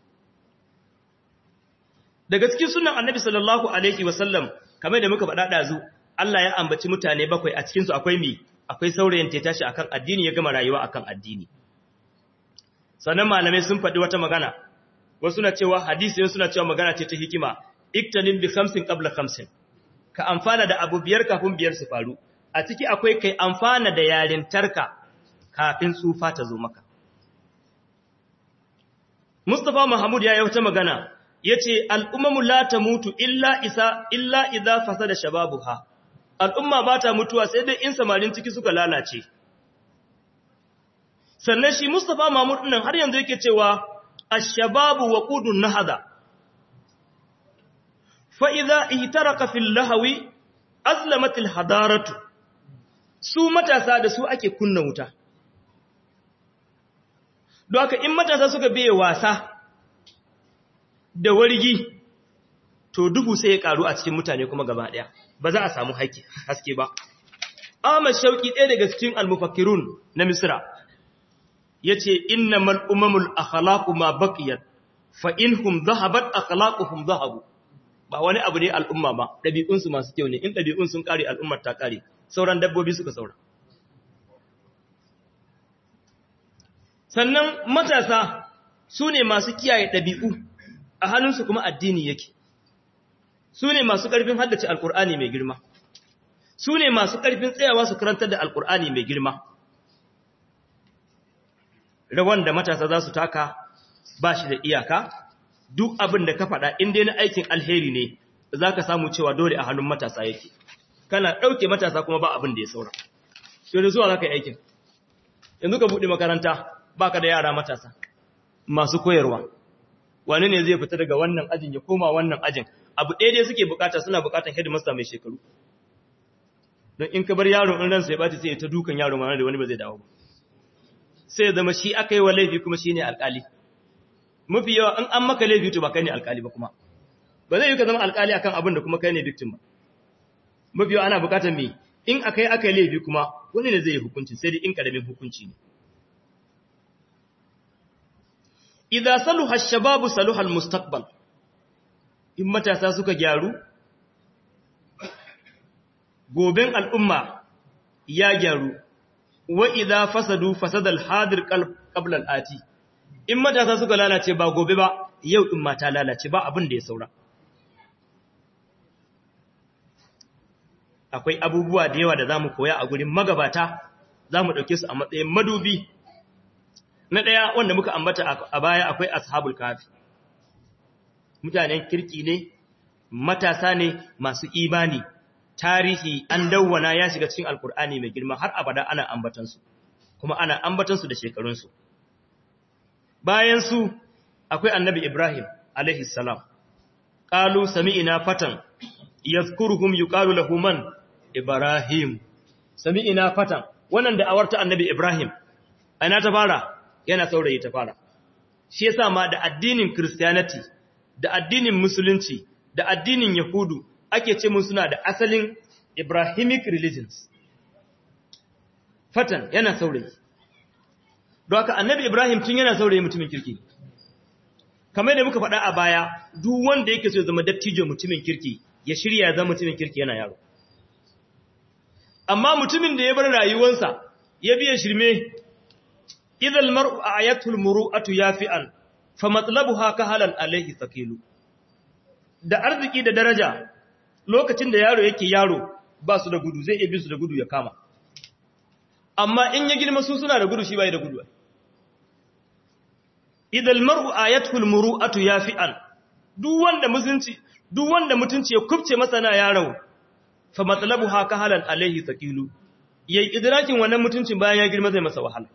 daga cikin sunan annabi sallallahu alaihi wasallam kamar da muka faɗa ɗazu Allah ya ambaci mutane bakwai a cikinsu akwai mi akwai saurayin ta tashi akan addini ya gama rayuwa akan addini sannan malamai sun faɗi wata magana wasu na cewa hadisi wasu na cewa magana ce ta hikima iktanim bi khamsin qabla khamsin ka amfana da abu biyar kafin biyar su faru a ciki akwai kai amfana da yarintarka kafin tsufa ta zo maka Mustafa Mahmud ya yi wata magana yace al'ummu la tamutu illa idza fasada shababuha al'umma ba ta mutuwa sai dai in samarin ciki suka lalace sannan shi Mustafa Mahmud din har yanzu yake cewa ash-shababu waqudun nahada fa idza ihtaraka fil lahwi azlamat al-hadaratu su matasa da su ake kunna wuta don haka in matasa suka biye wasa da wargi to dubu sai ya karu a cikin mutane kuma gaba daya ba za a samu haske ba Ahmad Shauki ɗaya daga cikin al-mufakkirun na Misra yace innamal umamul akhlaqu ma baqiyat fa inhum dhahabat akhlaquhum dhahabu ba wani abu ne al'umma ba dabi'un su masu kyau ne in dabi'un sun kare al'ummar ta kare sauran dabbobi suka saura sannan matasa su ne masu kiyaye dabi'u a hannunsu kuma addini yake su ne masu ƙarfin haddace alƙur'ani mai girma, su ne masu ƙarfin tsayawa su karantar da alƙur'ani mai girma. Rawan da matasa za su taka ba shi da iyaka, duk abin da ka faɗa inda na aikin alheri ne za ka samu cewa dole a hannun matasa yake. Kana ɗauke matasa kuma ba abin da ya saura. Yau da zuwa za ka yi aikin. Yanzu ka buɗe makaranta ba ka da yara matasa masu koyarwa. Wani ne zai fita daga wannan ajin ya koma wannan ajin. Abu ɗaya dai suke bukata, suna bukatan headmaster mai shekaru. Don in ka bar yaro in ransa ya ɓaci sai ya ta dukan yaro mana da wani ba zai dawo ba. Sai zama shi aka yi wa laifi kuma shi ne alƙali. Mafi yawa in an maka laifi to ba kai ne alƙali ba kuma. Ba zai yi ka zama alƙali akan abin da kuma kai ne victim ba. Mafi yawa ana bukatar me in aka yi laifi kuma wani ne zai yi hukunci sai dai in ƙaramin hukunci ne. Idza saluha ash-shababu saluha al-mustaqbal. In matasa suka gyaru, goben al'umma ya gyaru, wa idza fasadu fasada al-hadir qabla al-ati. In matasa suka lalace ba gobe ba, yau din ma ta lalace ba abin da ya saura. Akwai abubuwa da yawa da zamu koya a gurin magabata, zamu dauke su a matsayin madubi. Na ɗaya wanda muka ambata a baya akwai ashabul kafi. Mutanen kirki ne, matasa ne masu imani, tarihi an dawwana ya shiga cikin alkur'ani mai girma har abada ana ambatansu, kuma ana ambatansu da shekarunsu. Bayan su akwai annabi Ibrahim alaihi salam. Qalu sami'ina fatan yadhkuruhum yuqalu lahu man Ibrahim. Sami'ina fatan, wannan da awarta annabi Ibrahim ana ta fara yana saurayi ta fara. Shi yasa ma da addinin Christianity, da addinin Musulunci, da addinin Yahudu ake ce mun suna da asalin Abrahamic religions. Fatan yana saurayi. Don haka annabi Ibrahim tun yana saurayi mutumin kirki. Kamar da muka faɗa a baya, duk wanda yake so ya zama dattijo mutumin kirki, ya shirya zama mutumin kirki yana yaro. Amma mutumin da ya bar rayuwarsa, ya biya shirme, idal mar'u ayatul muru'atu yafi'an fa matlabuha kahalan alayhi thaqilu. Da arziki da daraja lokacin da yaro yake yaro ba su da gudu, zai iya bin su da gudu ya kama. Amma in ya girma su suna da gudu, shi bai da gudu. Idal mar'u ayatul muru'atu yafi'an, duk wanda mutunci ya kubce masa na yaro, fa matlabuha kahalan alayhi thaqilu. Yayi idrakin wannan mutuncin bayan ya girma zai masa wahala.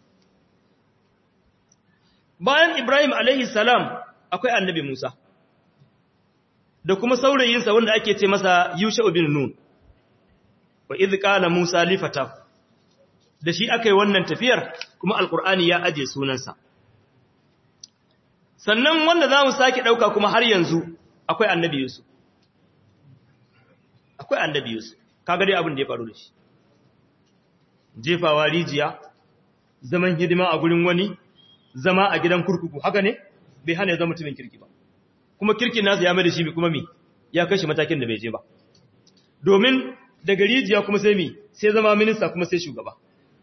Bayan Ibrahim alaihi salam akwai annabi Musa, da kuma saurayinsa wanda ake ce masa Yusha bin Nun. Wa idh qala Musa li fatahu, da shi akai wannan tafiyar kuma alqur'ani ya aje sunansa. Sannan wanda zamu sake dauka kuma har yanzu akwai annabi Yusuf. Akwai annabi Yusuf. Kaga dai abin da ya faru da shi. Jefawa rijiya, zaman hidima a gurin wani, zama a gidan kurkuku, haka ne bai hana ya zama mutumin kirki ba. Kuma kirkin nasa ya mai da shi kuma ya kai shi matakin da bai je ba. Domin daga rijiya kuma sai sai zama minista kuma sai shugaba.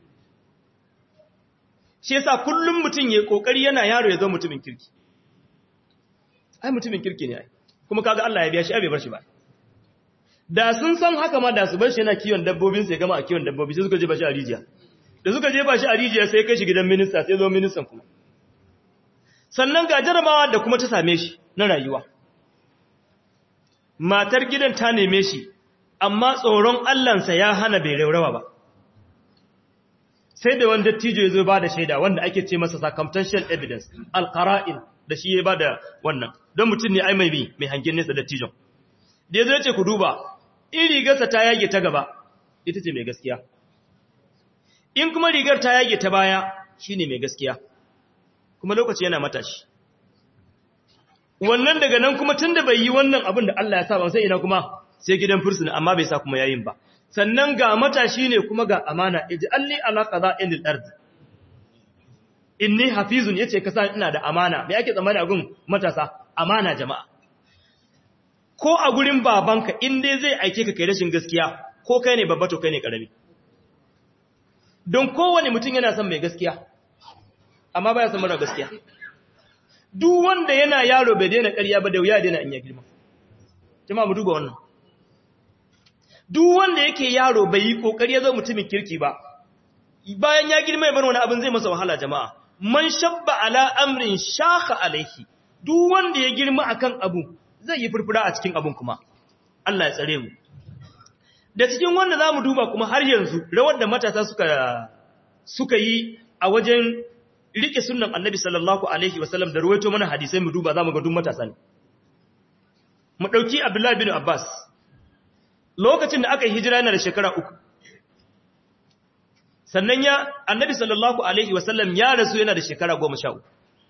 Shi yasa kullum mutum ya kokari yana yaro ya zama mutumin kirki. Ai mutumin kirki ne ai. Kuma kaga Allah ya biya shi, ai bai bar shi ba. Da sun san haka ma da su bar shi yana kiwon dabbobin sai gama a kiwon dabbobi sai suka je ba shi a rijiya. Da suka je ba shi a rijiya sai kai shi gidan minista sai zo ministan kuma. Sannan ga jarabawa da kuma ta same shi na rayuwa. Matar gidan ta neme shi, amma tsoron Allahnsa ya hana bai raurawa ba. Sai da wanda dattijo ya zo ba da shaida wanda ake ce masa circumstantial evidence, al-qara'in, da shi ya ba da wannan. Don mutum ne ai mai hangen nesa dattijon. Da ya zo ya ce ku duba, in rigarsa ta yage ta gaba, ita ce mai gaskiya. In kuma rigar ta yage ta baya, shi ne mai gaskiya. Kuma lokaci yana matashi. Wannan daga nan kuma tun da bai yi wannan abin da Allah ya sa ba sai ina kuma sai gidan fursuna amma bai sa kuma yayin ba. Sannan ga matashi ne kuma ga amana, ij'alni ala qada'il ard. Inni hafizun yace ka sa ina da amana. Me yake tsammani a gun matasa? Amana jama'a. Ko a gurin babanka in dai zai aike ka kai rashin gaskiya, ko kai ne babba to kai ne karami. Don kowane mutum yana son mai gaskiya, amma baya son mara gaskiya. Duk wanda yana yaro bai daina ƙarya ba da wuya daina in ya girma. jama'a mu duba wannan duk wanda yake yaro bai yi kokari ya zo mutumin kirki ba bayan ya girma ya bar wani abin zai masa wahala jama'a man shabba ala amrin shaka alaihi duk wanda ya girma akan abu zai yi furfura a cikin abun kuma Allah ya tsare mu da cikin wanda zamu duba kuma har yanzu rawar da matasa suka yi a wajen rike sunnan Annabi sallallahu alaihi wasallam da ruwaito mana hadisai mu duba zamu ga duk matasa ne mu dauki Abdullah bin Abbas lokacin da aka yi hijira yana da shekara 3 sannan Annabi sallallahu alaihi wasallam ya rasu yana da shekara 13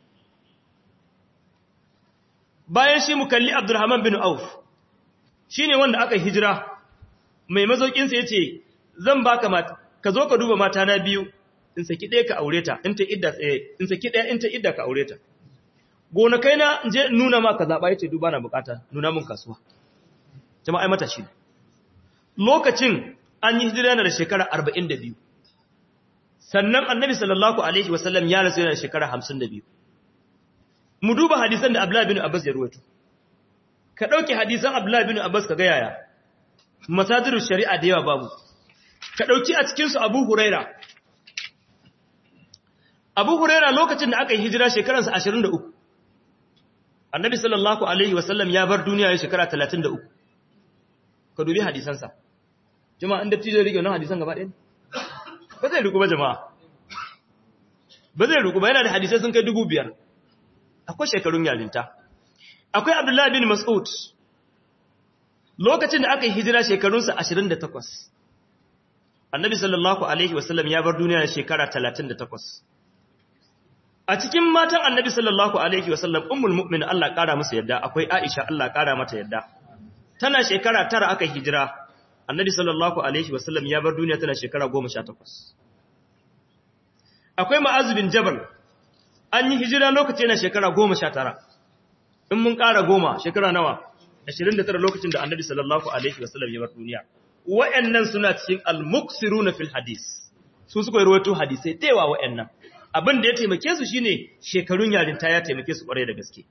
bayan shi mu kalli Abdurrahman bin Auf shine wanda aka yi hijira mai mazaukin sa yace zan baka mata ka zo ka duba mata na biyu in saki ɗaya ka aure ta in ta idda tsaye in saki ɗaya in ta idda ka aure ta gonakai na je nuna ma ka zaba yace duba na bukata nuna mun kasuwa jama'a mata shi lokacin an yi hijira yana da shekara 42 sannan Annabi sallallahu alaihi wasallam ya rasu yana da shekara 52 mu duba hadisan da Abdullah bin Abbas ya ruwaito ka dauke hadisan Abdullah bin Abbas ka ga yaya masadirul shari'a da yawa babu ka dauki a cikin su Abu Huraira lokacin da aka yi hijira shekaransa 23 Annabi sallallahu alaihi wasallam ya bar duniya ya shekara 33 ka dubi hadisansa jama'a inda tijo rige wannan hadisan gaba ɗaya ba zai ruku ba jama'a ba zai ruku ba yana da hadisai sun kai 5000 akwai shekarun yarinta akwai Abdullah bin Mas'ud lokacin da aka yi hijira shekarunsa 28 Annabi sallallahu alaihi wasallam ya bar duniya shekara 38 a cikin matan Annabi sallallahu alaihi wasallam ummul mu'minin Allah kara musu yadda akwai Aisha Allah kara mata yadda tana shekara 9 aka hijira Annabi sallallahu alaihi wasallam ya bar duniya tana shekara 18 akwai Mu'adh bin Jabal an yi hijira lokacin na shekara 19 in mun ƙara 10 shekara nawa 29 lokacin da Annabi sallallahu alaihi wasallam ya bar duniya wayannan suna cikin al-muksiruna fil hadis su suka rawaito hadisi tewa wayannan abin da ya taimake su shine shekarun yarinta ya taimake su kware da gaske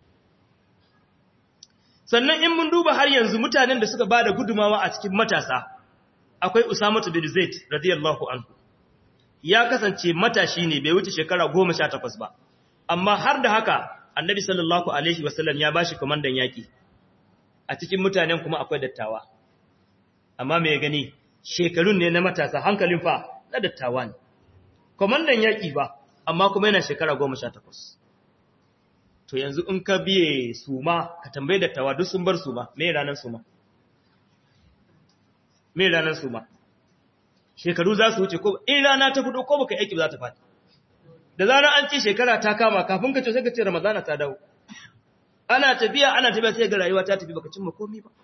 sannan in mun duba har yanzu mutanen da suka bada gudumawa a cikin matasa akwai Usama bin Zaid radiyallahu anhu ya kasance matashi ne bai wuce shekara 18 ba amma har da haka Annabi sallallahu alaihi wasallam ya bashi komandan yaki a cikin mutanen kuma akwai dattawa amma me gani shekarun ne na matasa hankalin fa na dattawa ne komandan yaki ba amma kuma yana shekara 18 to yanzu in ka biye suma ka tambaye dattawa duk sun bar suma me ranan suma shekaru za su wuce ko in rana ta fito ko baka aiki ba za ta fadi da zarar an ce shekara ta kama kafin ka ce sai ka ce ramadana ta dawo ana tafiya sai ga rayuwa ta tafi baka cimma komai ba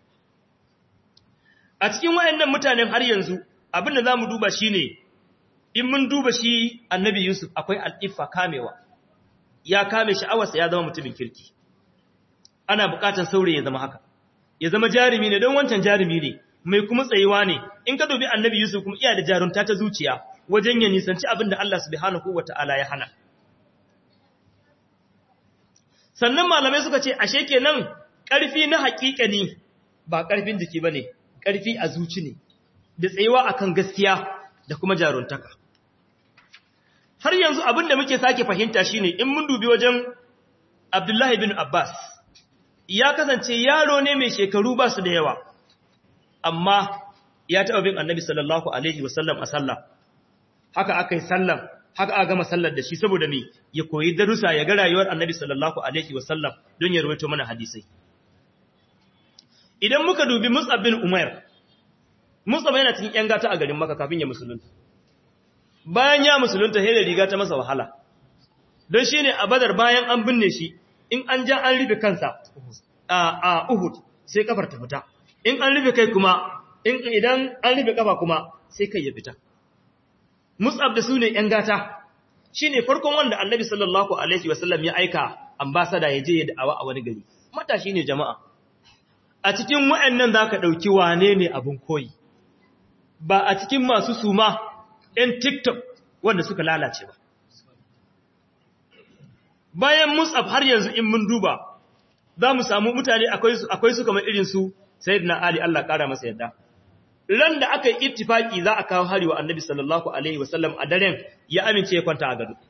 a cikin wayannan mutanen har yanzu abin da zamu duba shine in mun duba shi Annabi Yusuf akwai al-iffa kamewa ya kame sha'awarsa ya zama mutumin kirki ana bukatar saurayi ya zama haka ya zama jarumi ne don wancan jarumi ne mai kuma tsayuwa ne in ka dubi Annabi Yusuf kuma iya da jarunta ta zuciya wajen ya nisanci abin da Allah subhanahu wataala ya hana sannan malamai suka ce ashe kenan ƙarfi na haƙiƙani ba ƙarfin jiki bane ƙarfi a zuci ne da tsayuwa akan gaskiya da kuma jaruntaka har yanzu abin da muke sake fahimta shine in mun dubi wajen Abdullahi bin Abbas ya kasance yaro ne mai shekaru ba su da yawa amma ya taɓa bin Annabi sallallahu alaihi wasallam a sallah haka aka yi sallan haka aka gama sallar da shi saboda me ya koyi darussa ya ga rayuwar Annabi sallallahu alaihi wasallam don ya rawaito mana hadisai idan muka dubi Mus'ab bin Umair Mus'ab yana cikin yan gata a garin Makka kafin ya musulunta bayan ya musulunta sai da riga ta masa wahala don shine a Badar bayan an binne shi in an ja an rufe kansa a Uhud sai kafar ta fita in an rufe kai kuma idan an rufe kafa kuma sai kai ya fita Mus'ab da su ne ‘yan gata, shi ne farkon wanda Annabi sallallahu Alaihi wasallam ya aika ambasada ya je ya da'awa a wani gari. Matashi ne jama'a. A cikin wa'yannan za ka ɗauki wane ne abin koyi, ba a cikin masu suma ‘yan TikTok wanda suka lalace ba. Bayan Mus'ab har yanzu in mun duba, za mu samu mutane akwai su kamar irin su sayyidina Ali Allah kara masa yadda ran da aka yi ittifaki za a kawo hari wa annabi sallallahu alaihi wasallam a daren ya amince ya kwanta a gado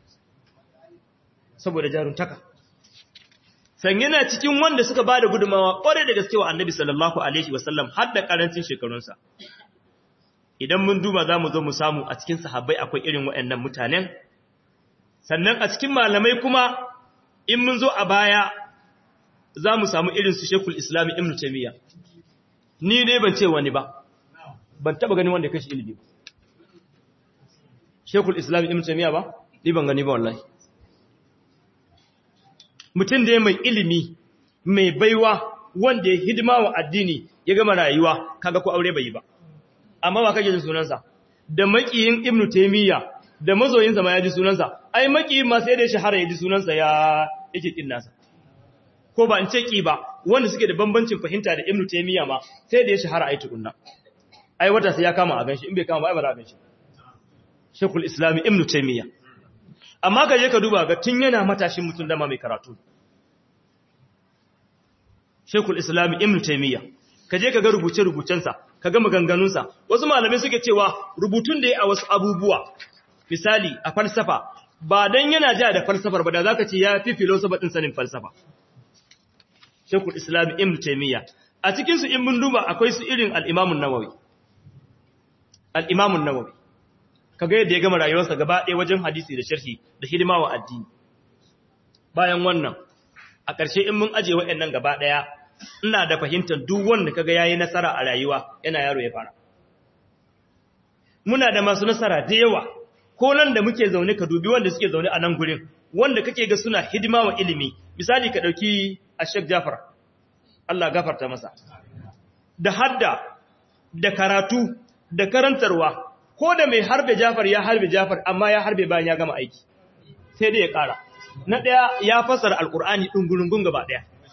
saboda jaruntaka san yana cikin wanda suka bada gudumawa kware da gaske wa annabi sallallahu alaihi wasallam har da karancin shekarunsa idan mun duba za mu zo mu samu a cikin sahabbai akwai irin waɗannan mutanen sannan a cikin malamai kuma in mun zo a baya za mu samu irin su Sheikhul Islam Ibn Taymiyyah ni dai ban ce wani ba ban taba gani wanda ya kashi ilimi ba Sheikhul Islam Ibn Taymiyyah ba ni ban gani ba wallahi mutum da mai ilimi mai baiwa wanda ya hidima wa addini ya gama rayuwa kaga ko aure bai yi ba amma ba kake jin sunansa da makiyin Ibn Taymiyyah da mazoyinsa ma ya ji sunansa ai makiyin ma sai da shahara ya ji sunansa ya yake kin nasa ko ba in ce ki ba wanda suke da bambancin fahimta da Ibn Taymiyyah ma sai da ya shahara ai tukunna ai wata sai ya kama a ganshi in bai kama ba ai ba za a ganshi Sheikhul Islam Ibn Taymiyyah amma ka je ka duba ga tun yana matashin mutum da ma mai karatu Sheikhul Islam Ibn Taymiyyah ka je ka ga rubuce-rubucensa ka ga maganganunsa wasu malamai suke cewa rubutun da ya a wasu abubuwa misali a falsafa ba dan yana ja da falsafar ba da zaka ce ya fi philosopher din sanin falsafa Sheikhul Islam Ibn Taymiyyah a cikin su in mun duba akwai su irin al-Imam an-Nawawi al-Imam an-Nawawi kaga yadda ya gama rayuwarsa gaba ɗaya wajen hadisi da sharhi da hidima wa addini bayan wannan a ƙarshe in mun aje waɗannan gaba ɗaya ina da fahimtar duk wanda kaga yayi nasara a rayuwa yana yaro ya fara muna da masu nasara da yawa ko nan da muke zaune ka dubi wanda suke zaune a nan gurin wanda kake ga suna hidima wa ilimi misali ka dauki Sheikh Jafar Allah gafarta masa da hadda da karatu da karantarwa ko da mai harbe Jafar ya harbe Jafar amma ya harbe bayan ya gama aiki sai dai ya kara na daya ya fassara alqur'ani dungurungun gaba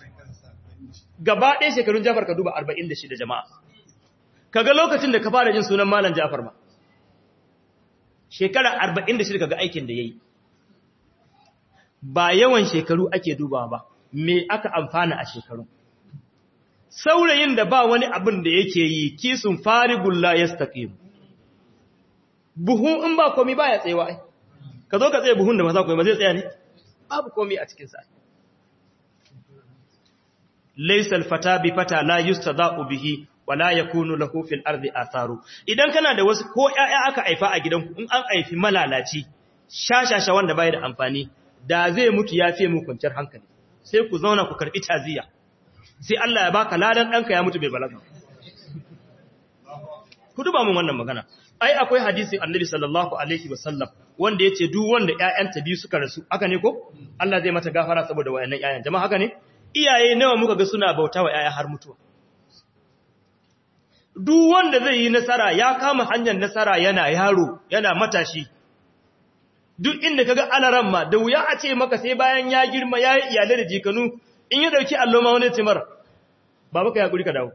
ɗaya shekarun Jafar ka duba 46 jama'a kaga lokacin da ka fara jin sunan malam Jafar ma shekara 46 kaga aikin da yayi ba yawan shekaru ake dubawa ba me aka amfana a shekaru saurayin da ba wani abin da yake yi kisun farigul la yastaqim buhu in ba komai baya tsayawa ai ka zo ka tsaye buhun da ba za ku yi ba zai tsaya ne babu komai a cikin sa laysa al-fata bi fata la yustada'u bihi wala yakunu lahu fil ardi atharu idan kana da wasu ko ƴaƴa aka haifa a gidanku in an haifi malalaci shashasha wanda bai da amfani da zai mutu ya fiye mu kwanciyar hankali sai ku zauna ku karbi taziya sai Allah ya baka ladan danka ya mutu bai balaga ku duba mun wannan magana ai akwai hadisi annabi sallallahu alaihi wasallam wanda yace duk wanda ƴaƴanta biyu suka rasu haka ne ko Allah zai mata gafara saboda wayannan ƴaƴan jama'a haka ne iyaye nawa muka ga suna bautawa ƴaƴa har mutuwa duk wanda zai yi nasara ya kama hanyar nasara yana yaro yana matashi duk inda kaga alaran ma da wuya a ce maka sai bayan ya girma ya yi iyalai da jikanu in ya dauki allo ma wani timar baba ka yakuri ka dawo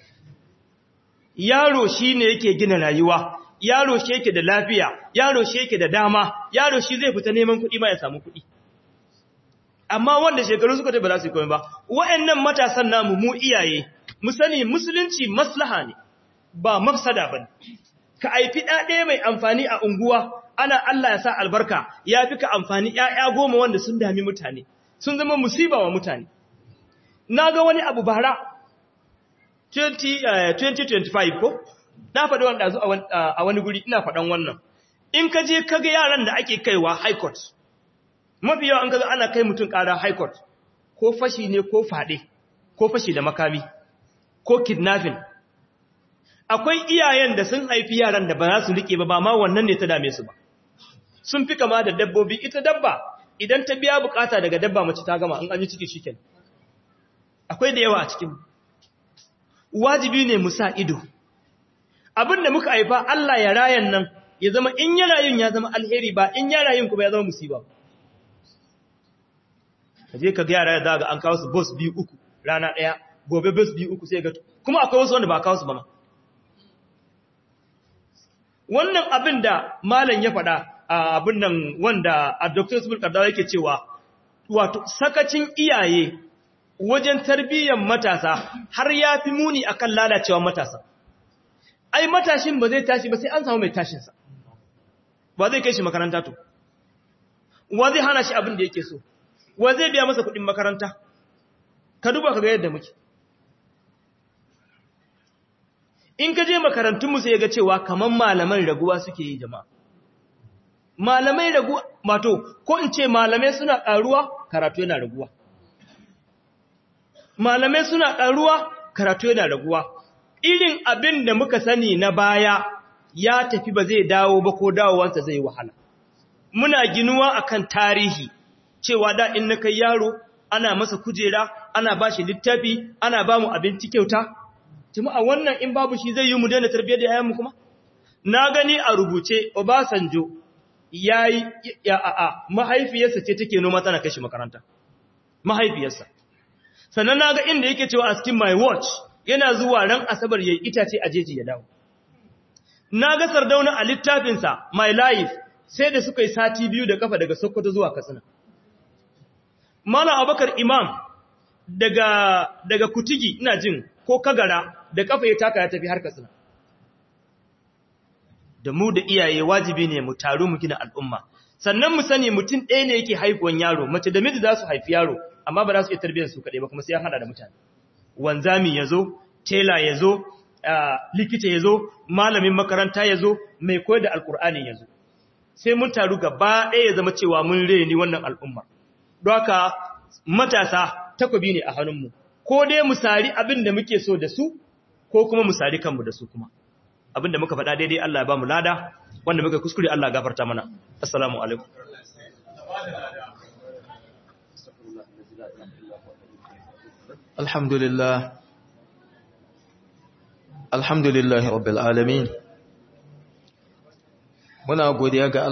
yaro shine yake gina rayuwa yaro shi yake da lafiya yaro shi yake da dama yaro shi zai fita neman kuɗi ma ya samu kuɗi amma wanda shekaru suka tafi ba za su yi komai ba wa'annan matasan namu mu iyaye mu sani musulunci maslaha ne ba mafsada bane ka aifi ɗaɗe mai amfani a unguwa ana Allah ya sa albarka ya fi ka amfani ƴaƴa 10 wanda sun dami mutane sun zama musiba wa mutane naga wani abu bara 2025 ko na faɗi wanda a wani guri ina faɗan wannan in ka je kaga yaran da ake kaiwa high court mafi yawa an kaga ana kai mutum ƙara high court ko fashi ne ko faɗe ko fashi da makami ko kidnapping akwai iyayen da sun haifi yaran da ba za su rike ba ma wannan ne ta dame su ba sun fi kama da dabbobi ita dabba idan ta biya bukata daga dabba mace ta gama in an yi ciki shiken akwai da yawa a cikin wajibi ne mu sa ido abin da muka haifa Allah ya rayan nan ya zama in ya rayun ya zama alheri ba in ya rayun kuma ya zama musiba kaje ka ga yara da ga an kawo su boss biyu uku rana daya gobe boss biyu uku sai ga kuma akwai wasu wanda ba kawo su ba ma wannan abin da malam ya faɗa abin nan wanda a Dr. Subul Kardawa yake cewa wato sakacin iyaye wajen tarbiyyar matasa har ya fi muni akan lalacewa matasa. Ai matashin ba zai tashi ba sai an samu mai tashinsa. Ba zai kai shi makaranta to. Wa zai hana shi abin da yake so. Wa zai biya masa kuɗin makaranta. Ka duba ka ga yadda muke. In ka je makarantunmu sai ga cewa kaman malaman raguwa suke yi jama'a. Malamai raguwa, mato, ko in ce malamai suna ƙaruwa, karatu yana raguwa. Malamai suna ƙaruwa, karatu yana raguwa. Irin abin da muka sani na baya ya tafi ba zai dawo ba ko dawowansa zai wahala. Muna ginuwa akan tarihi, cewa da in na kai yaro, ana masa kujera, ana ba shi littafi, ana ba mu abinci kyauta. Jama'a wannan in babu shi zai yi mu daina tarbiyyar da yayanmu kuma? Na gani a rubuce Obasanjo yayi mahaifiyarsa ce take noma tana kai shi makaranta. Mahaifiyarsa. Sannan naga inda yake cewa a cikin my watch yana zuwa ran Asabar yayi itace a jeji ya dawo. Naga Sardauna a littafinsa My Life sai da suka yi sati 2 da kafa daga Sokoto zuwa Katsina. Malam Abubakar Imam daga Kutigi ina jin ko Kagara da kafa ya taka ya tafi har Katsina. Da mu da iyaye wajibi ne mu taru mu gina al'umma. Sannan mu sani mutum ɗaya ne yake haifuwan yaro, mace da miji za su haifi yaro, amma ba za su iya tarbiyyar su kaɗai ba kuma sai an hada da mutane. Wanzami ya zo, tela ya zo, likita ya zo, malamin makaranta ya zo, mai koyar da alkur'ani ya zo. Sai mun taru gaba ɗaya ya zama cewa mun reni wannan al'umma. Don haka matasa takobi ne a hannunmu, ko dai mu sari abin da muke so da su, ko kuma mu sari kanmu da su kuma. Abin da muka faɗa daidai Allah ya ba mu lada, wanda muka kuskure Allah gafarta mana. Assalamu alaikum. Alhamdulillah rabbil alamin. Muna godiya ga